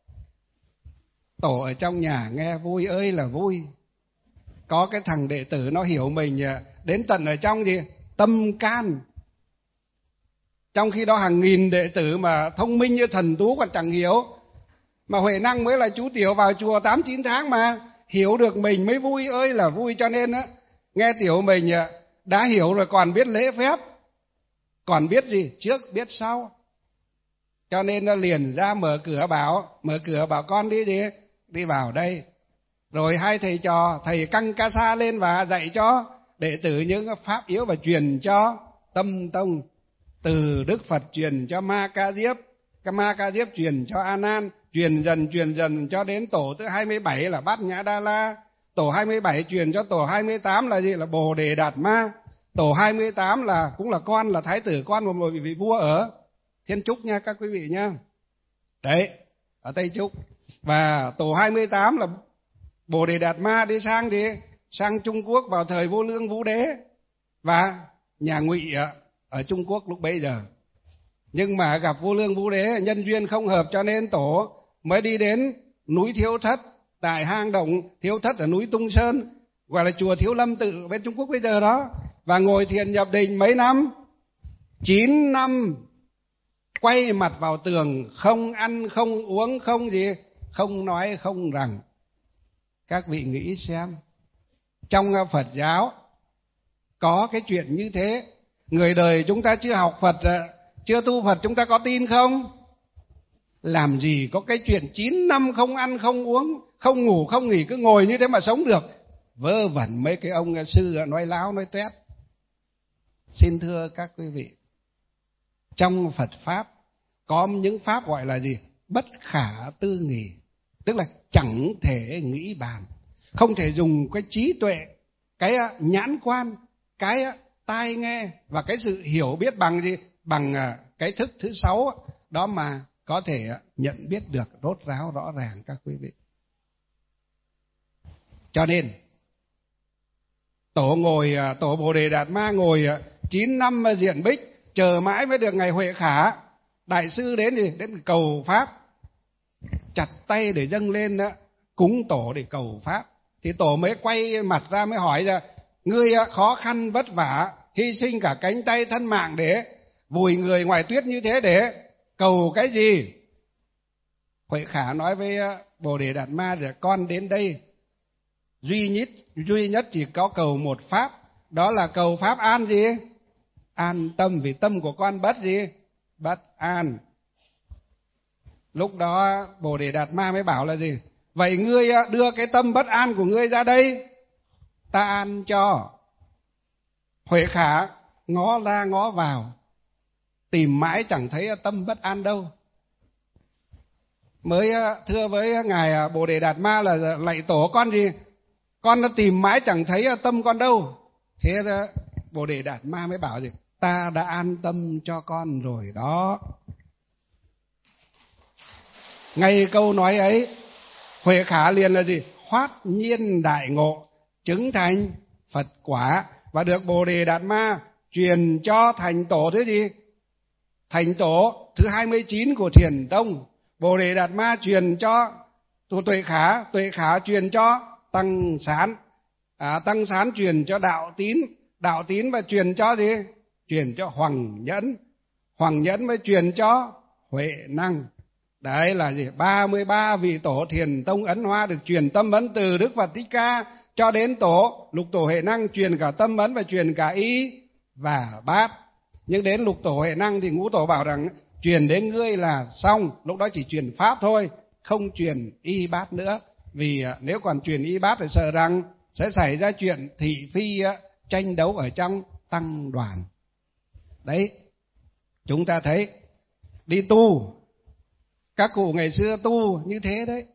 Tổ ở trong nhà nghe vui ơi là vui. Có cái thằng đệ tử nó hiểu mình đến tận ở trong gì tâm can. Trong khi đó hàng nghìn đệ tử mà thông minh như thần tú còn chẳng hiểu. Mà Huệ Năng mới là chú tiểu vào chùa 8-9 tháng mà hiểu được mình mới vui ơi là vui. Cho nên nghe tiểu mình đã hiểu rồi còn biết lễ phép, còn biết gì trước biết sau. Cho nên nó liền ra mở cửa bảo con đi vào đây. Rồi hai thầy trò, thầy căng ca sa lên và dạy cho đệ tử những pháp yếu và truyền cho tâm tông. Từ Đức Phật truyền cho Ma Ca Diếp, cái Ma Ca Diếp truyền cho A Nan, truyền dần cho đến tổ thứ 27 là Bát Nhã Đa La. Tổ 27 truyền cho tổ 28 là gì? Là Bồ Đề Đạt Ma. Tổ 28 là cũng là con, là thái tử, con của một vị vua ở Thiên Trúc nha các quý vị nha. Đấy, ở Tây Trúc. Và tổ 28 là Bồ Đề Đạt Ma đi sang Trung Quốc vào thời Vô Lương Vũ Đế và nhà Ngụy ở Trung Quốc lúc bấy giờ. Nhưng mà gặp Vô Lương Vũ Đế nhân duyên không hợp, cho nên tổ mới đi đến núi Thiếu Thất, tại hang động Thiếu Thất ở núi Tung Sơn, gọi là chùa Thiếu Lâm Tự bên Trung Quốc bây giờ đó, và ngồi thiền nhập định mấy năm? 9 năm. Quay mặt vào tường, không ăn không uống, không gì, không nói không rằng. Các vị nghĩ xem, trong Phật giáo có cái chuyện như thế. Người đời chúng ta chưa học Phật, chưa tu Phật, chúng ta có tin không? Làm gì có cái chuyện 9 năm không ăn không uống, không ngủ không nghỉ, cứ ngồi như thế mà sống được. Vớ vẩn mấy cái ông sư nói láo nói toét. Xin thưa các quý vị, trong Phật Pháp có những pháp gọi là gì? Bất khả tư nghị, tức là chẳng thể nghĩ bàn. Không thể dùng cái trí tuệ, cái nhãn quan, cái tai nghe và cái sự hiểu biết bằng gì? Bằng cái thức thứ 6 đó mà có thể nhận biết được rốt ráo rõ ràng các quý vị. Cho nên tổ Bồ Đề Đạt Ma ngồi 9 năm diện bích, chờ mãi mới được ngày Huệ Khả đại sư đến đến cầu pháp, chặt tay để dâng lên cúng tổ để cầu pháp. Thì tổ mới quay mặt ra mới hỏi ra: ngươi khó khăn vất vả, hy sinh cả cánh tay thân mạng để vùi người ngoài tuyết như thế để cầu cái gì? Huệ Khả nói với Bồ Đề Đạt Ma là con đến đây duy nhất chỉ có cầu một pháp, đó là cầu pháp an gì? An tâm, vì tâm của con bất gì? Bất an. Lúc đó Bồ Đề Đạt Ma mới bảo là gì? Vậy ngươi đưa cái tâm bất an của ngươi ra đây, ta an cho. Huệ Khả ngó ra ngó vào, tìm mãi chẳng thấy tâm bất an đâu. Mới thưa với ngài Bồ Đề Đạt Ma là lạy tổ con gì? Con đã tìm mãi chẳng thấy tâm con đâu. Thế Bồ Đề Đạt Ma mới bảo gì? Ta đã an tâm cho con rồi đó. Ngay câu nói ấy, Huệ Khả liền là gì? Hoát nhiên đại ngộ, chứng thành Phật quả, và được Bồ Đề Đạt Ma truyền cho thành tổ thứ gì? Thành tổ thứ 29 của Thiền Tông. Bồ Đề Đạt Ma truyền cho Tuệ Khả truyền cho Tăng Sán, Tăng Sán truyền cho Đạo Tín và truyền cho gì? Truyền cho Hoằng Nhẫn mới truyền cho Huệ Năng. Đấy là gì? 33 vị tổ Thiền Tông Ấn Hoa được truyền tâm ấn từ Đức Phật Thích Ca cho đến Lục Tổ Huệ Năng truyền cả tâm ấn và truyền cả y và bát. Nhưng đến Lục Tổ Huệ Năng thì Ngũ Tổ bảo rằng truyền đến ngươi là xong, lúc đó chỉ truyền pháp thôi, không truyền y bát nữa. Vì nếu còn truyền y bát thì sợ rằng sẽ xảy ra chuyện thị phi tranh đấu ở trong tăng đoàn. Đấy, chúng ta thấy đi tu, các cụ ngày xưa tu như thế đấy.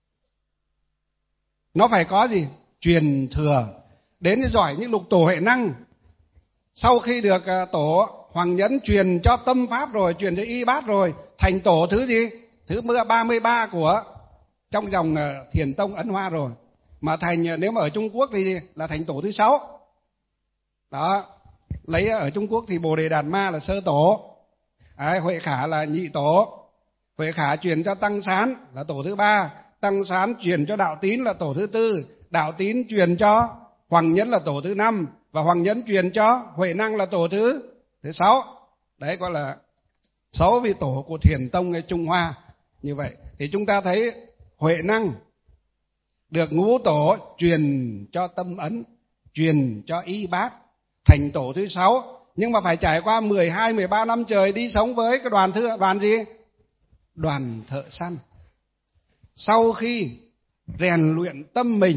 Nó phải có gì? Truyền thừa. Đến giỏi như Lục Tổ Huệ Năng, sau khi được tổ Hoằng Nhẫn truyền cho tâm pháp rồi, truyền cho y bát rồi, thành tổ thứ gì? Thứ 33 của trong dòng Thiền Tông Ấn Hoa rồi. Mà thành, nếu mà ở Trung Quốc thì là thành tổ thứ 6. Đó, lấy ở Trung Quốc thì Bồ Đề Đạt Ma là sơ tổ, Huệ Khả là nhị tổ. Huệ Khả truyền cho Tăng Sán là tổ thứ 3, Tăng Sán truyền cho Đạo Tín là tổ thứ 4, Đạo Tín truyền cho Hoằng Nhẫn là tổ thứ 5, và Hoằng Nhẫn truyền cho Huệ Năng là tổ thứ 6. Đấy gọi là 6 vị tổ của Thiền Tông Trung Hoa. Như vậy thì chúng ta thấy Huệ Năng được Ngũ Tổ truyền cho tâm ấn, truyền cho y bát, thành tổ thứ 6. Nhưng mà phải trải qua 12-13 năm trời đi sống với cái đoàn gì? Đoàn thợ săn. Sau khi rèn luyện tâm mình,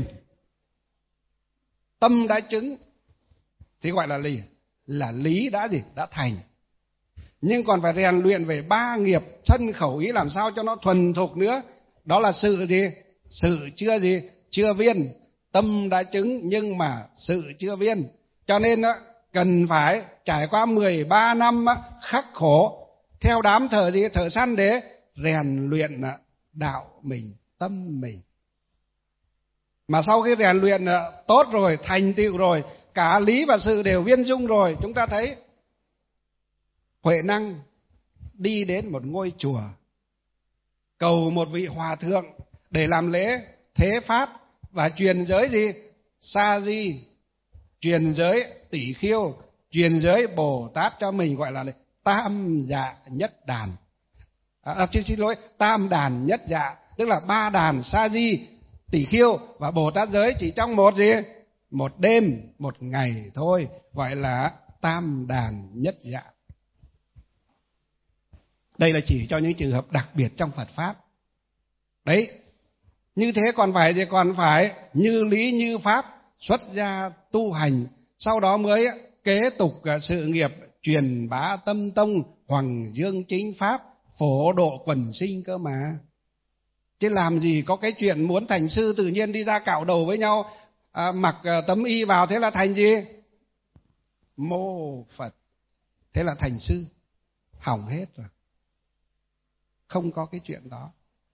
tâm đã chứng thì gọi là lý đã gì? Đã thành. Nhưng còn phải rèn luyện về 3 nghiệp thân khẩu ý làm sao cho nó thuần thục nữa. Đó là sự gì? Sự chưa viên. Tâm đã chứng nhưng mà sự chưa viên. Cho nên cần phải trải qua 13 năm khắc khổ theo đám thợ săn để rèn luyện đạo mình, tâm mình. Mà sau khi rèn luyện tốt rồi, thành tựu rồi, cả lý và sự đều viên dung rồi, chúng ta thấy Huệ Năng đi đến một ngôi chùa, cầu một vị hòa thượng để làm lễ thế pháp và truyền giới gì? Sa di, truyền giới Tỷ Khiêu, truyền giới Bồ Tát cho mình, gọi là tam dạ nhất đàn. Xin lỗi, tam đàn nhất dạ, tức là 3 đàn Sa di, Tỷ Khiêu và Bồ Tát giới chỉ trong một đêm, một ngày thôi, gọi là tam đàn nhất dạ. Đây là chỉ cho những trường hợp đặc biệt trong Phật pháp. Đấy, như thế còn phải gì? Còn phải như lý như pháp, xuất gia tu hành, sau đó mới kế tục sự nghiệp truyền bá tâm tông, hoằng dương chính pháp, phổ độ quần sinh cơ mà. Chứ làm gì có cái chuyện muốn thành sư tự nhiên đi ra cạo đầu với nhau, mặc tấm y vào thế là thành gì? Mô Phật. Thế là thành sư. Hỏng hết rồi. Không có cái chuyện đó.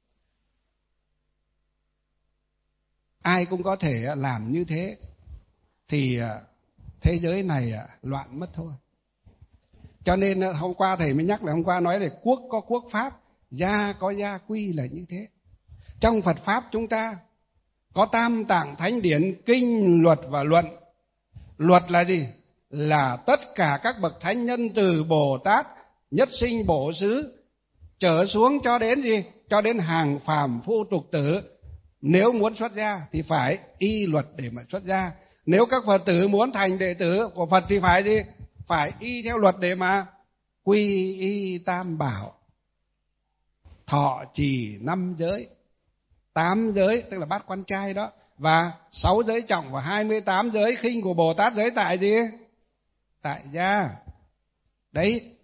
Ai cũng có thể làm như thế thì thế giới này loạn mất thôi. Cho nên hôm qua thầy mới nhắc là hôm qua nói là quốc có quốc pháp, gia có gia quy là như thế. Trong Phật pháp chúng ta có tam tạng thánh điển, kinh, luật và luận. Luật là gì? là tất cả các bậc thánh nhân từ Bồ Tát nhất sinh bổ xứ trở xuống cho đến gì? Cho đến hàng phàm phu tục tử. Nếu muốn xuất gia thì phải y luật để mà xuất gia. Nếu các Phật tử muốn thành đệ tử của Phật thì phải gì? Phải y theo luật để mà quy y tam bảo, thọ trì 5 giới, 8 giới tức là bát quan trai đó, và 6 giới trọng và 28 giới khinh của Bồ Tát giới tại gì? Tại gia. Đấy,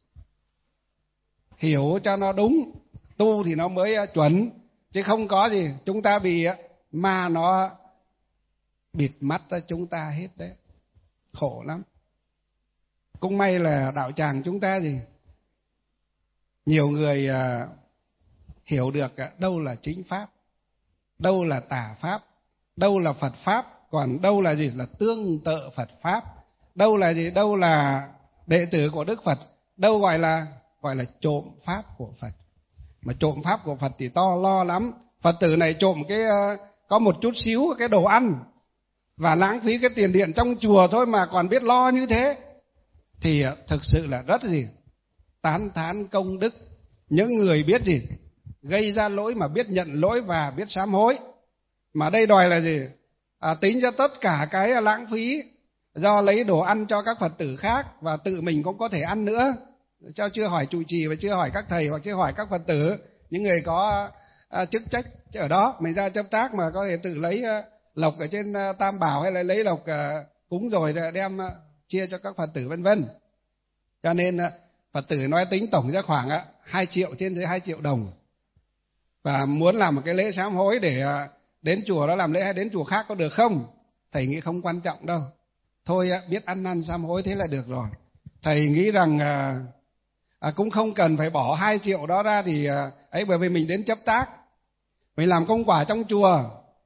hiểu cho nó đúng, tu thì nó mới chuẩn, chứ không có gì chúng ta bị ma nó bịt mắt ra chúng ta hết đấy, khổ lắm. Cũng may là đạo tràng chúng ta gì nhiều người hiểu được đâu là chính pháp, đâu là tà pháp, đâu là Phật pháp, còn đâu là gì? Là tương tự Phật pháp. Đâu là gì? Đâu là đệ tử của Đức Phật, đâu gọi là trộm pháp của Phật. Mà trộm pháp của Phật thì to lo lắm. Phật tử này trộm có một chút xíu cái đồ ăn và lãng phí cái tiền điện trong chùa thôi mà còn biết lo như thế, thì thực sự là rất gì? Tán thán công đức những người biết gì? Gây ra lỗi mà biết nhận lỗi và biết sám hối. Mà đây đòi là gì? Tính ra tất cả cái lãng phí do lấy đồ ăn cho các Phật tử khác và tự mình cũng có thể ăn nữa. Cho chưa hỏi trụ trì và chưa hỏi các thầy hoặc chưa hỏi các Phật tử, những người có chức trách ở đó, mình ra chấp tác mà có thể tự lấy lộc ở trên tam bảo hay là lấy lộc cúng rồi đem chia cho các Phật tử vân vân. Cho nên Phật tử nói tính tổng ra khoảng 2 triệu, trên dưới 2 triệu đồng. Và muốn làm một cái lễ sám hối để đến chùa đó làm lễ hay đến chùa khác có được không? Thầy nghĩ không quan trọng đâu. Thôi biết ăn năn sám hối thế là được rồi. Thầy nghĩ rằng cũng không cần phải bỏ 2 triệu đó ra thì ấy, bởi vì mình đến chấp tác, mình làm công quả trong chùa.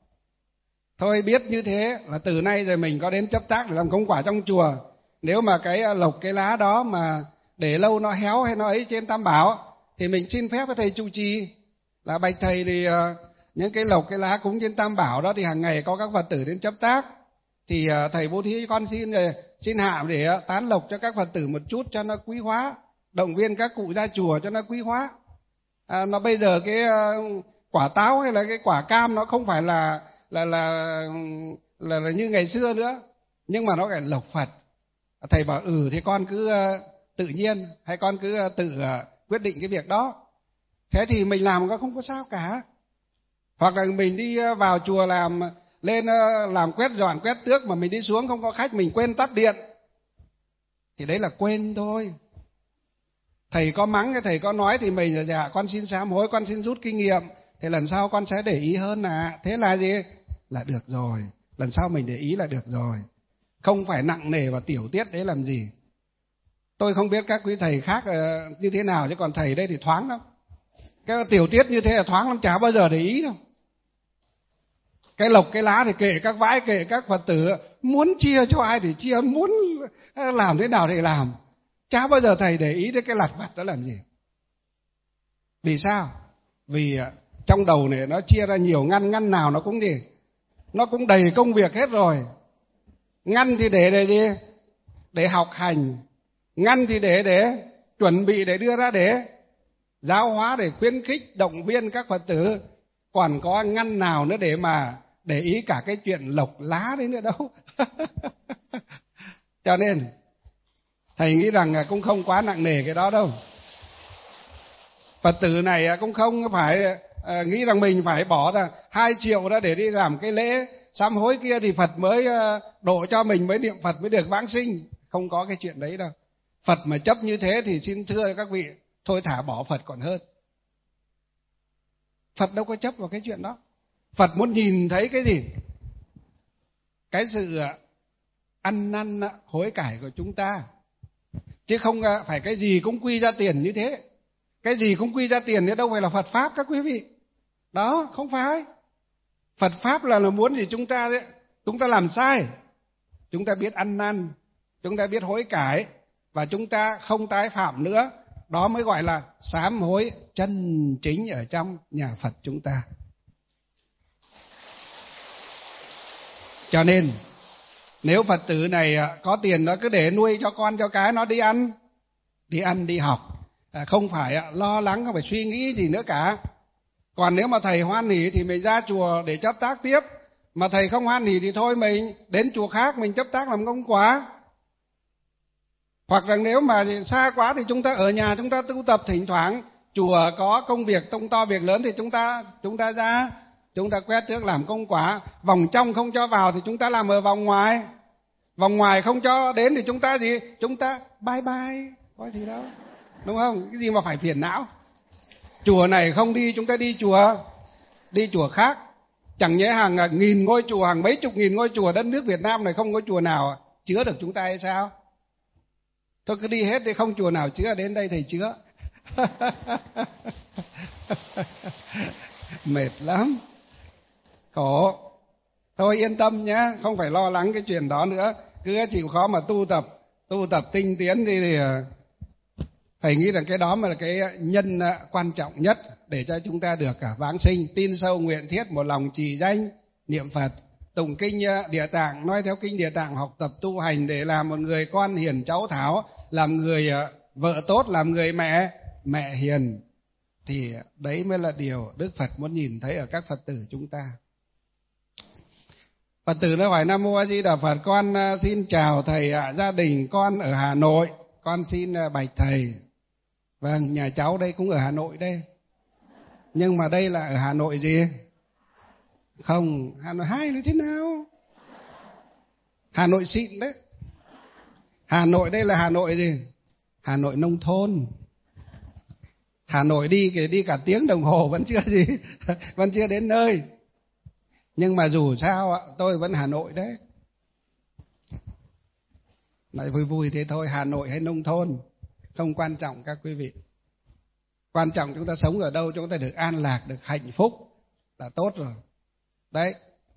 Thôi biết như thế là từ nay rồi mình có đến chấp tác để làm công quả trong chùa. Nếu mà cái lộc cái lá đó mà để lâu nó héo hay nó ấy trên tam bảo thì mình xin phép với thầy trụ trì là bạch thầy thì những cái lộc cái lá cúng trên tam bảo đó thì hàng ngày có các Phật tử đến chấp tác, thì thầy bố thí con xin hạ để tán lộc cho các Phật tử một chút cho nó quý hóa, động viên các cụ ra chùa cho nó quý hóa. Nó bây giờ cái quả táo hay là cái quả cam nó không phải là như ngày xưa nữa, nhưng mà nó phải lộc Phật. Thầy bảo thì con cứ tự nhiên hay con cứ tự quyết định cái việc đó. Thế thì mình làm có không có sao cả. Hoặc là mình đi vào chùa làm quét dọn quét tước mà mình đi xuống không có khách, mình quên tắt điện thì đấy là quên thôi. Thầy có mắng, thầy có nói thì mình dạ con xin sám hối, con xin rút kinh nghiệm, thì lần sau con sẽ để ý hơn thế là gì? Là được rồi. Lần sau mình để ý là được rồi. Không phải nặng nề và tiểu tiết đấy làm gì. Tôi không biết các quý thầy khác như thế nào, chứ còn thầy đây thì thoáng lắm. Cái tiểu tiết như thế là thoáng lắm, chả bao giờ để ý đâu. Cái lộc cái lá thì kệ các vãi, kệ các Phật tử, muốn chia cho ai thì chia, muốn làm thế nào thì làm. Chả bao giờ thầy để ý đến cái lặt vặt đó làm gì. Vì sao? Vì trong đầu này nó chia ra nhiều ngăn nào nó cũng gì? Nó cũng đầy công việc hết rồi. Ngăn thì để gì? Để học hành. Ngăn thì để chuẩn bị, để đưa ra để giáo hóa, để khuyến khích, động viên các Phật tử. Còn có ngăn nào nữa để mà để ý cả cái chuyện lộc lá đấy nữa đâu. Cho nên thầy nghĩ rằng cũng không quá nặng nề cái đó đâu. Phật tử này cũng không phải nghĩ rằng mình phải bỏ ra 2 triệu ra để đi làm cái lễ sám hối kia thì Phật mới độ cho mình, mới niệm Phật mới được vãng sinh. Không có cái chuyện đấy đâu. Phật mà chấp như thế thì xin thưa các vị, thôi thả bỏ Phật còn hơn. Phật đâu có chấp vào cái chuyện đó. Phật muốn nhìn thấy cái gì? Cái sự ăn năn hối cải của chúng ta. Chứ không phải cái gì cũng quy ra tiền như thế. Cái gì cũng quy ra tiền thì đâu phải là Phật Pháp các quý vị. Đó, không phải. Phật Pháp là muốn gì chúng ta làm sai. Chúng ta biết ăn năn, chúng ta biết hối cải, và chúng ta không tái phạm nữa. Đó mới gọi là sám hối chân chính ở trong nhà Phật chúng ta. Cho nên Nếu Phật tử này có tiền nó cứ để nuôi cho con cho cái nó đi ăn đi học, không phải lo lắng, không phải suy nghĩ gì nữa cả. Còn nếu mà thầy hoan hỉ thì mình ra chùa để chấp tác tiếp, mà thầy không hoan hỉ thì thôi mình đến chùa khác mình chấp tác làm công quả. Hoặc là nếu mà xa quá thì chúng ta ở nhà chúng ta tu tập, thỉnh thoảng chùa có công việc tông to việc lớn thì chúng ta ra, chúng ta quét tước làm công quả. Vòng trong không cho vào thì chúng ta làm ở vòng ngoài. Vòng ngoài không cho đến thì chúng ta gì? Chúng ta bye bye, có gì đâu. Đúng không? Cái gì mà phải phiền não. Chùa này không đi chúng ta đi chùa khác. Chẳng nhẽ hàng nghìn ngôi chùa, hàng mấy chục nghìn ngôi chùa đất nước Việt Nam này không có chùa nào chứa được chúng ta hay sao? Thôi cứ đi hết đi, không chùa nào chứa, đến đây thầy chứa. Mệt lắm, khổ. Thôi yên tâm nhé, không phải lo lắng cái chuyện đó nữa. Cứ chịu khó mà tu tập tinh tiến đi thì thầy nghĩ rằng cái đó mà là cái nhân quan trọng nhất để cho chúng ta được cả vãng sinh. Tin sâu nguyện thiết, một lòng trì danh niệm Phật, tụng kinh Địa Tạng, nói theo kinh Địa Tạng, học tập tu hành để làm một người con hiền cháu thảo, làm người vợ tốt, làm người mẹ hiền. Thì đấy mới là điều Đức Phật muốn nhìn thấy ở các Phật tử chúng ta. Phật tử nó hỏi: Nam Mô A Di Đà Phật, con xin chào thầy ạ. Gia đình con ở Hà Nội, con xin bạch thầy. Vâng, nhà cháu đây cũng ở Hà Nội đây. Nhưng mà đây là ở Hà Nội gì? Không, Hà Nội 2 là thế nào? Hà Nội xịn đấy. Hà Nội đây là Hà Nội gì? Hà Nội nông thôn. Hà Nội đi cả tiếng đồng hồ vẫn chưa gì, vẫn chưa đến nơi. Nhưng mà dù sao tôi vẫn Hà Nội đấy. Lại vui vui thế thôi, Hà Nội hay nông thôn không quan trọng các quý vị. Quan trọng chúng ta sống ở đâu, chúng ta được an lạc, được hạnh phúc là tốt rồi. Đấy.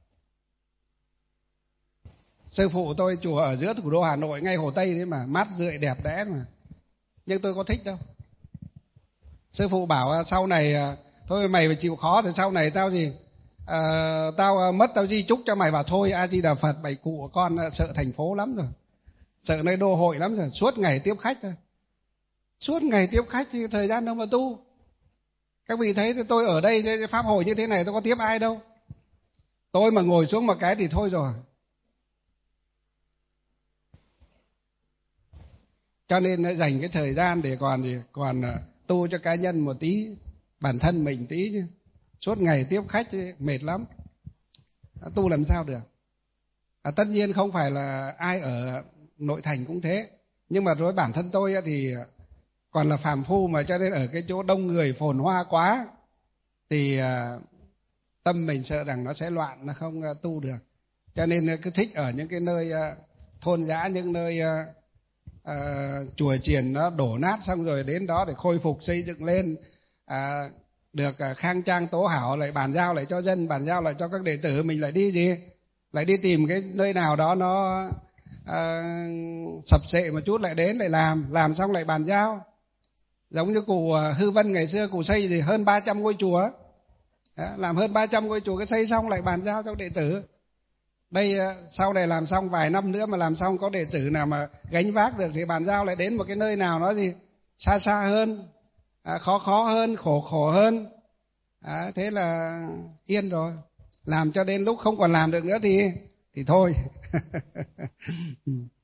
Sư phụ tôi chùa ở giữa thủ đô Hà Nội, ngay Hồ Tây đấy mà, mát rượi đẹp đẽ mà. Nhưng tôi có thích đâu. Sư phụ bảo sau này thôi mày phải chịu khó, thì sau này tao gì? Tao mất tao di chúc cho mày, bảo thôi A Di Đà Phật, mày cụ của con sợ thành phố lắm rồi, sợ nơi đô hội lắm rồi, suốt ngày tiếp khách thôi. Suốt ngày tiếp khách thì thời gian đâu mà tu. Các vị thấy tôi ở đây pháp hội như thế này tôi có tiếp ai đâu. Tôi mà ngồi xuống một cái thì thôi rồi. Cho nên dành cái thời gian để còn tu cho cá nhân một tí, bản thân mình tí chứ. Suốt ngày tiếp khách thì mệt lắm. Tu làm sao được. Tất nhiên không phải là ai ở nội thành cũng thế. Nhưng mà với bản thân tôi thì còn là phàm phu, mà cho nên ở cái chỗ đông người phồn hoa quá thì tâm mình sợ rằng nó sẽ loạn, nó không tu được. Cho nên cứ thích ở những cái nơi thôn dã, những nơi chùa chiền nó đổ nát xong rồi đến đó để khôi phục xây dựng lên, được khang trang tố hảo, lại bàn giao lại cho dân, bàn giao lại cho các đệ tử. Mình lại đi gì? Lại đi tìm cái nơi nào đó nó sập sệ một chút, lại đến lại làm xong lại bàn giao. Giống như cụ Hư Vân ngày xưa cụ xây gì hơn 300 ngôi chùa. Đó, làm hơn 300 ngôi chùa, cái xây xong lại bàn giao cho đệ tử. Đây sau này làm xong vài năm nữa mà làm xong có đệ tử nào mà gánh vác được thì bàn giao lại đến một cái nơi nào nó gì xa hơn, khó hơn, khổ hơn. Thế là yên rồi. Làm cho đến lúc không còn làm được nữa thì thôi.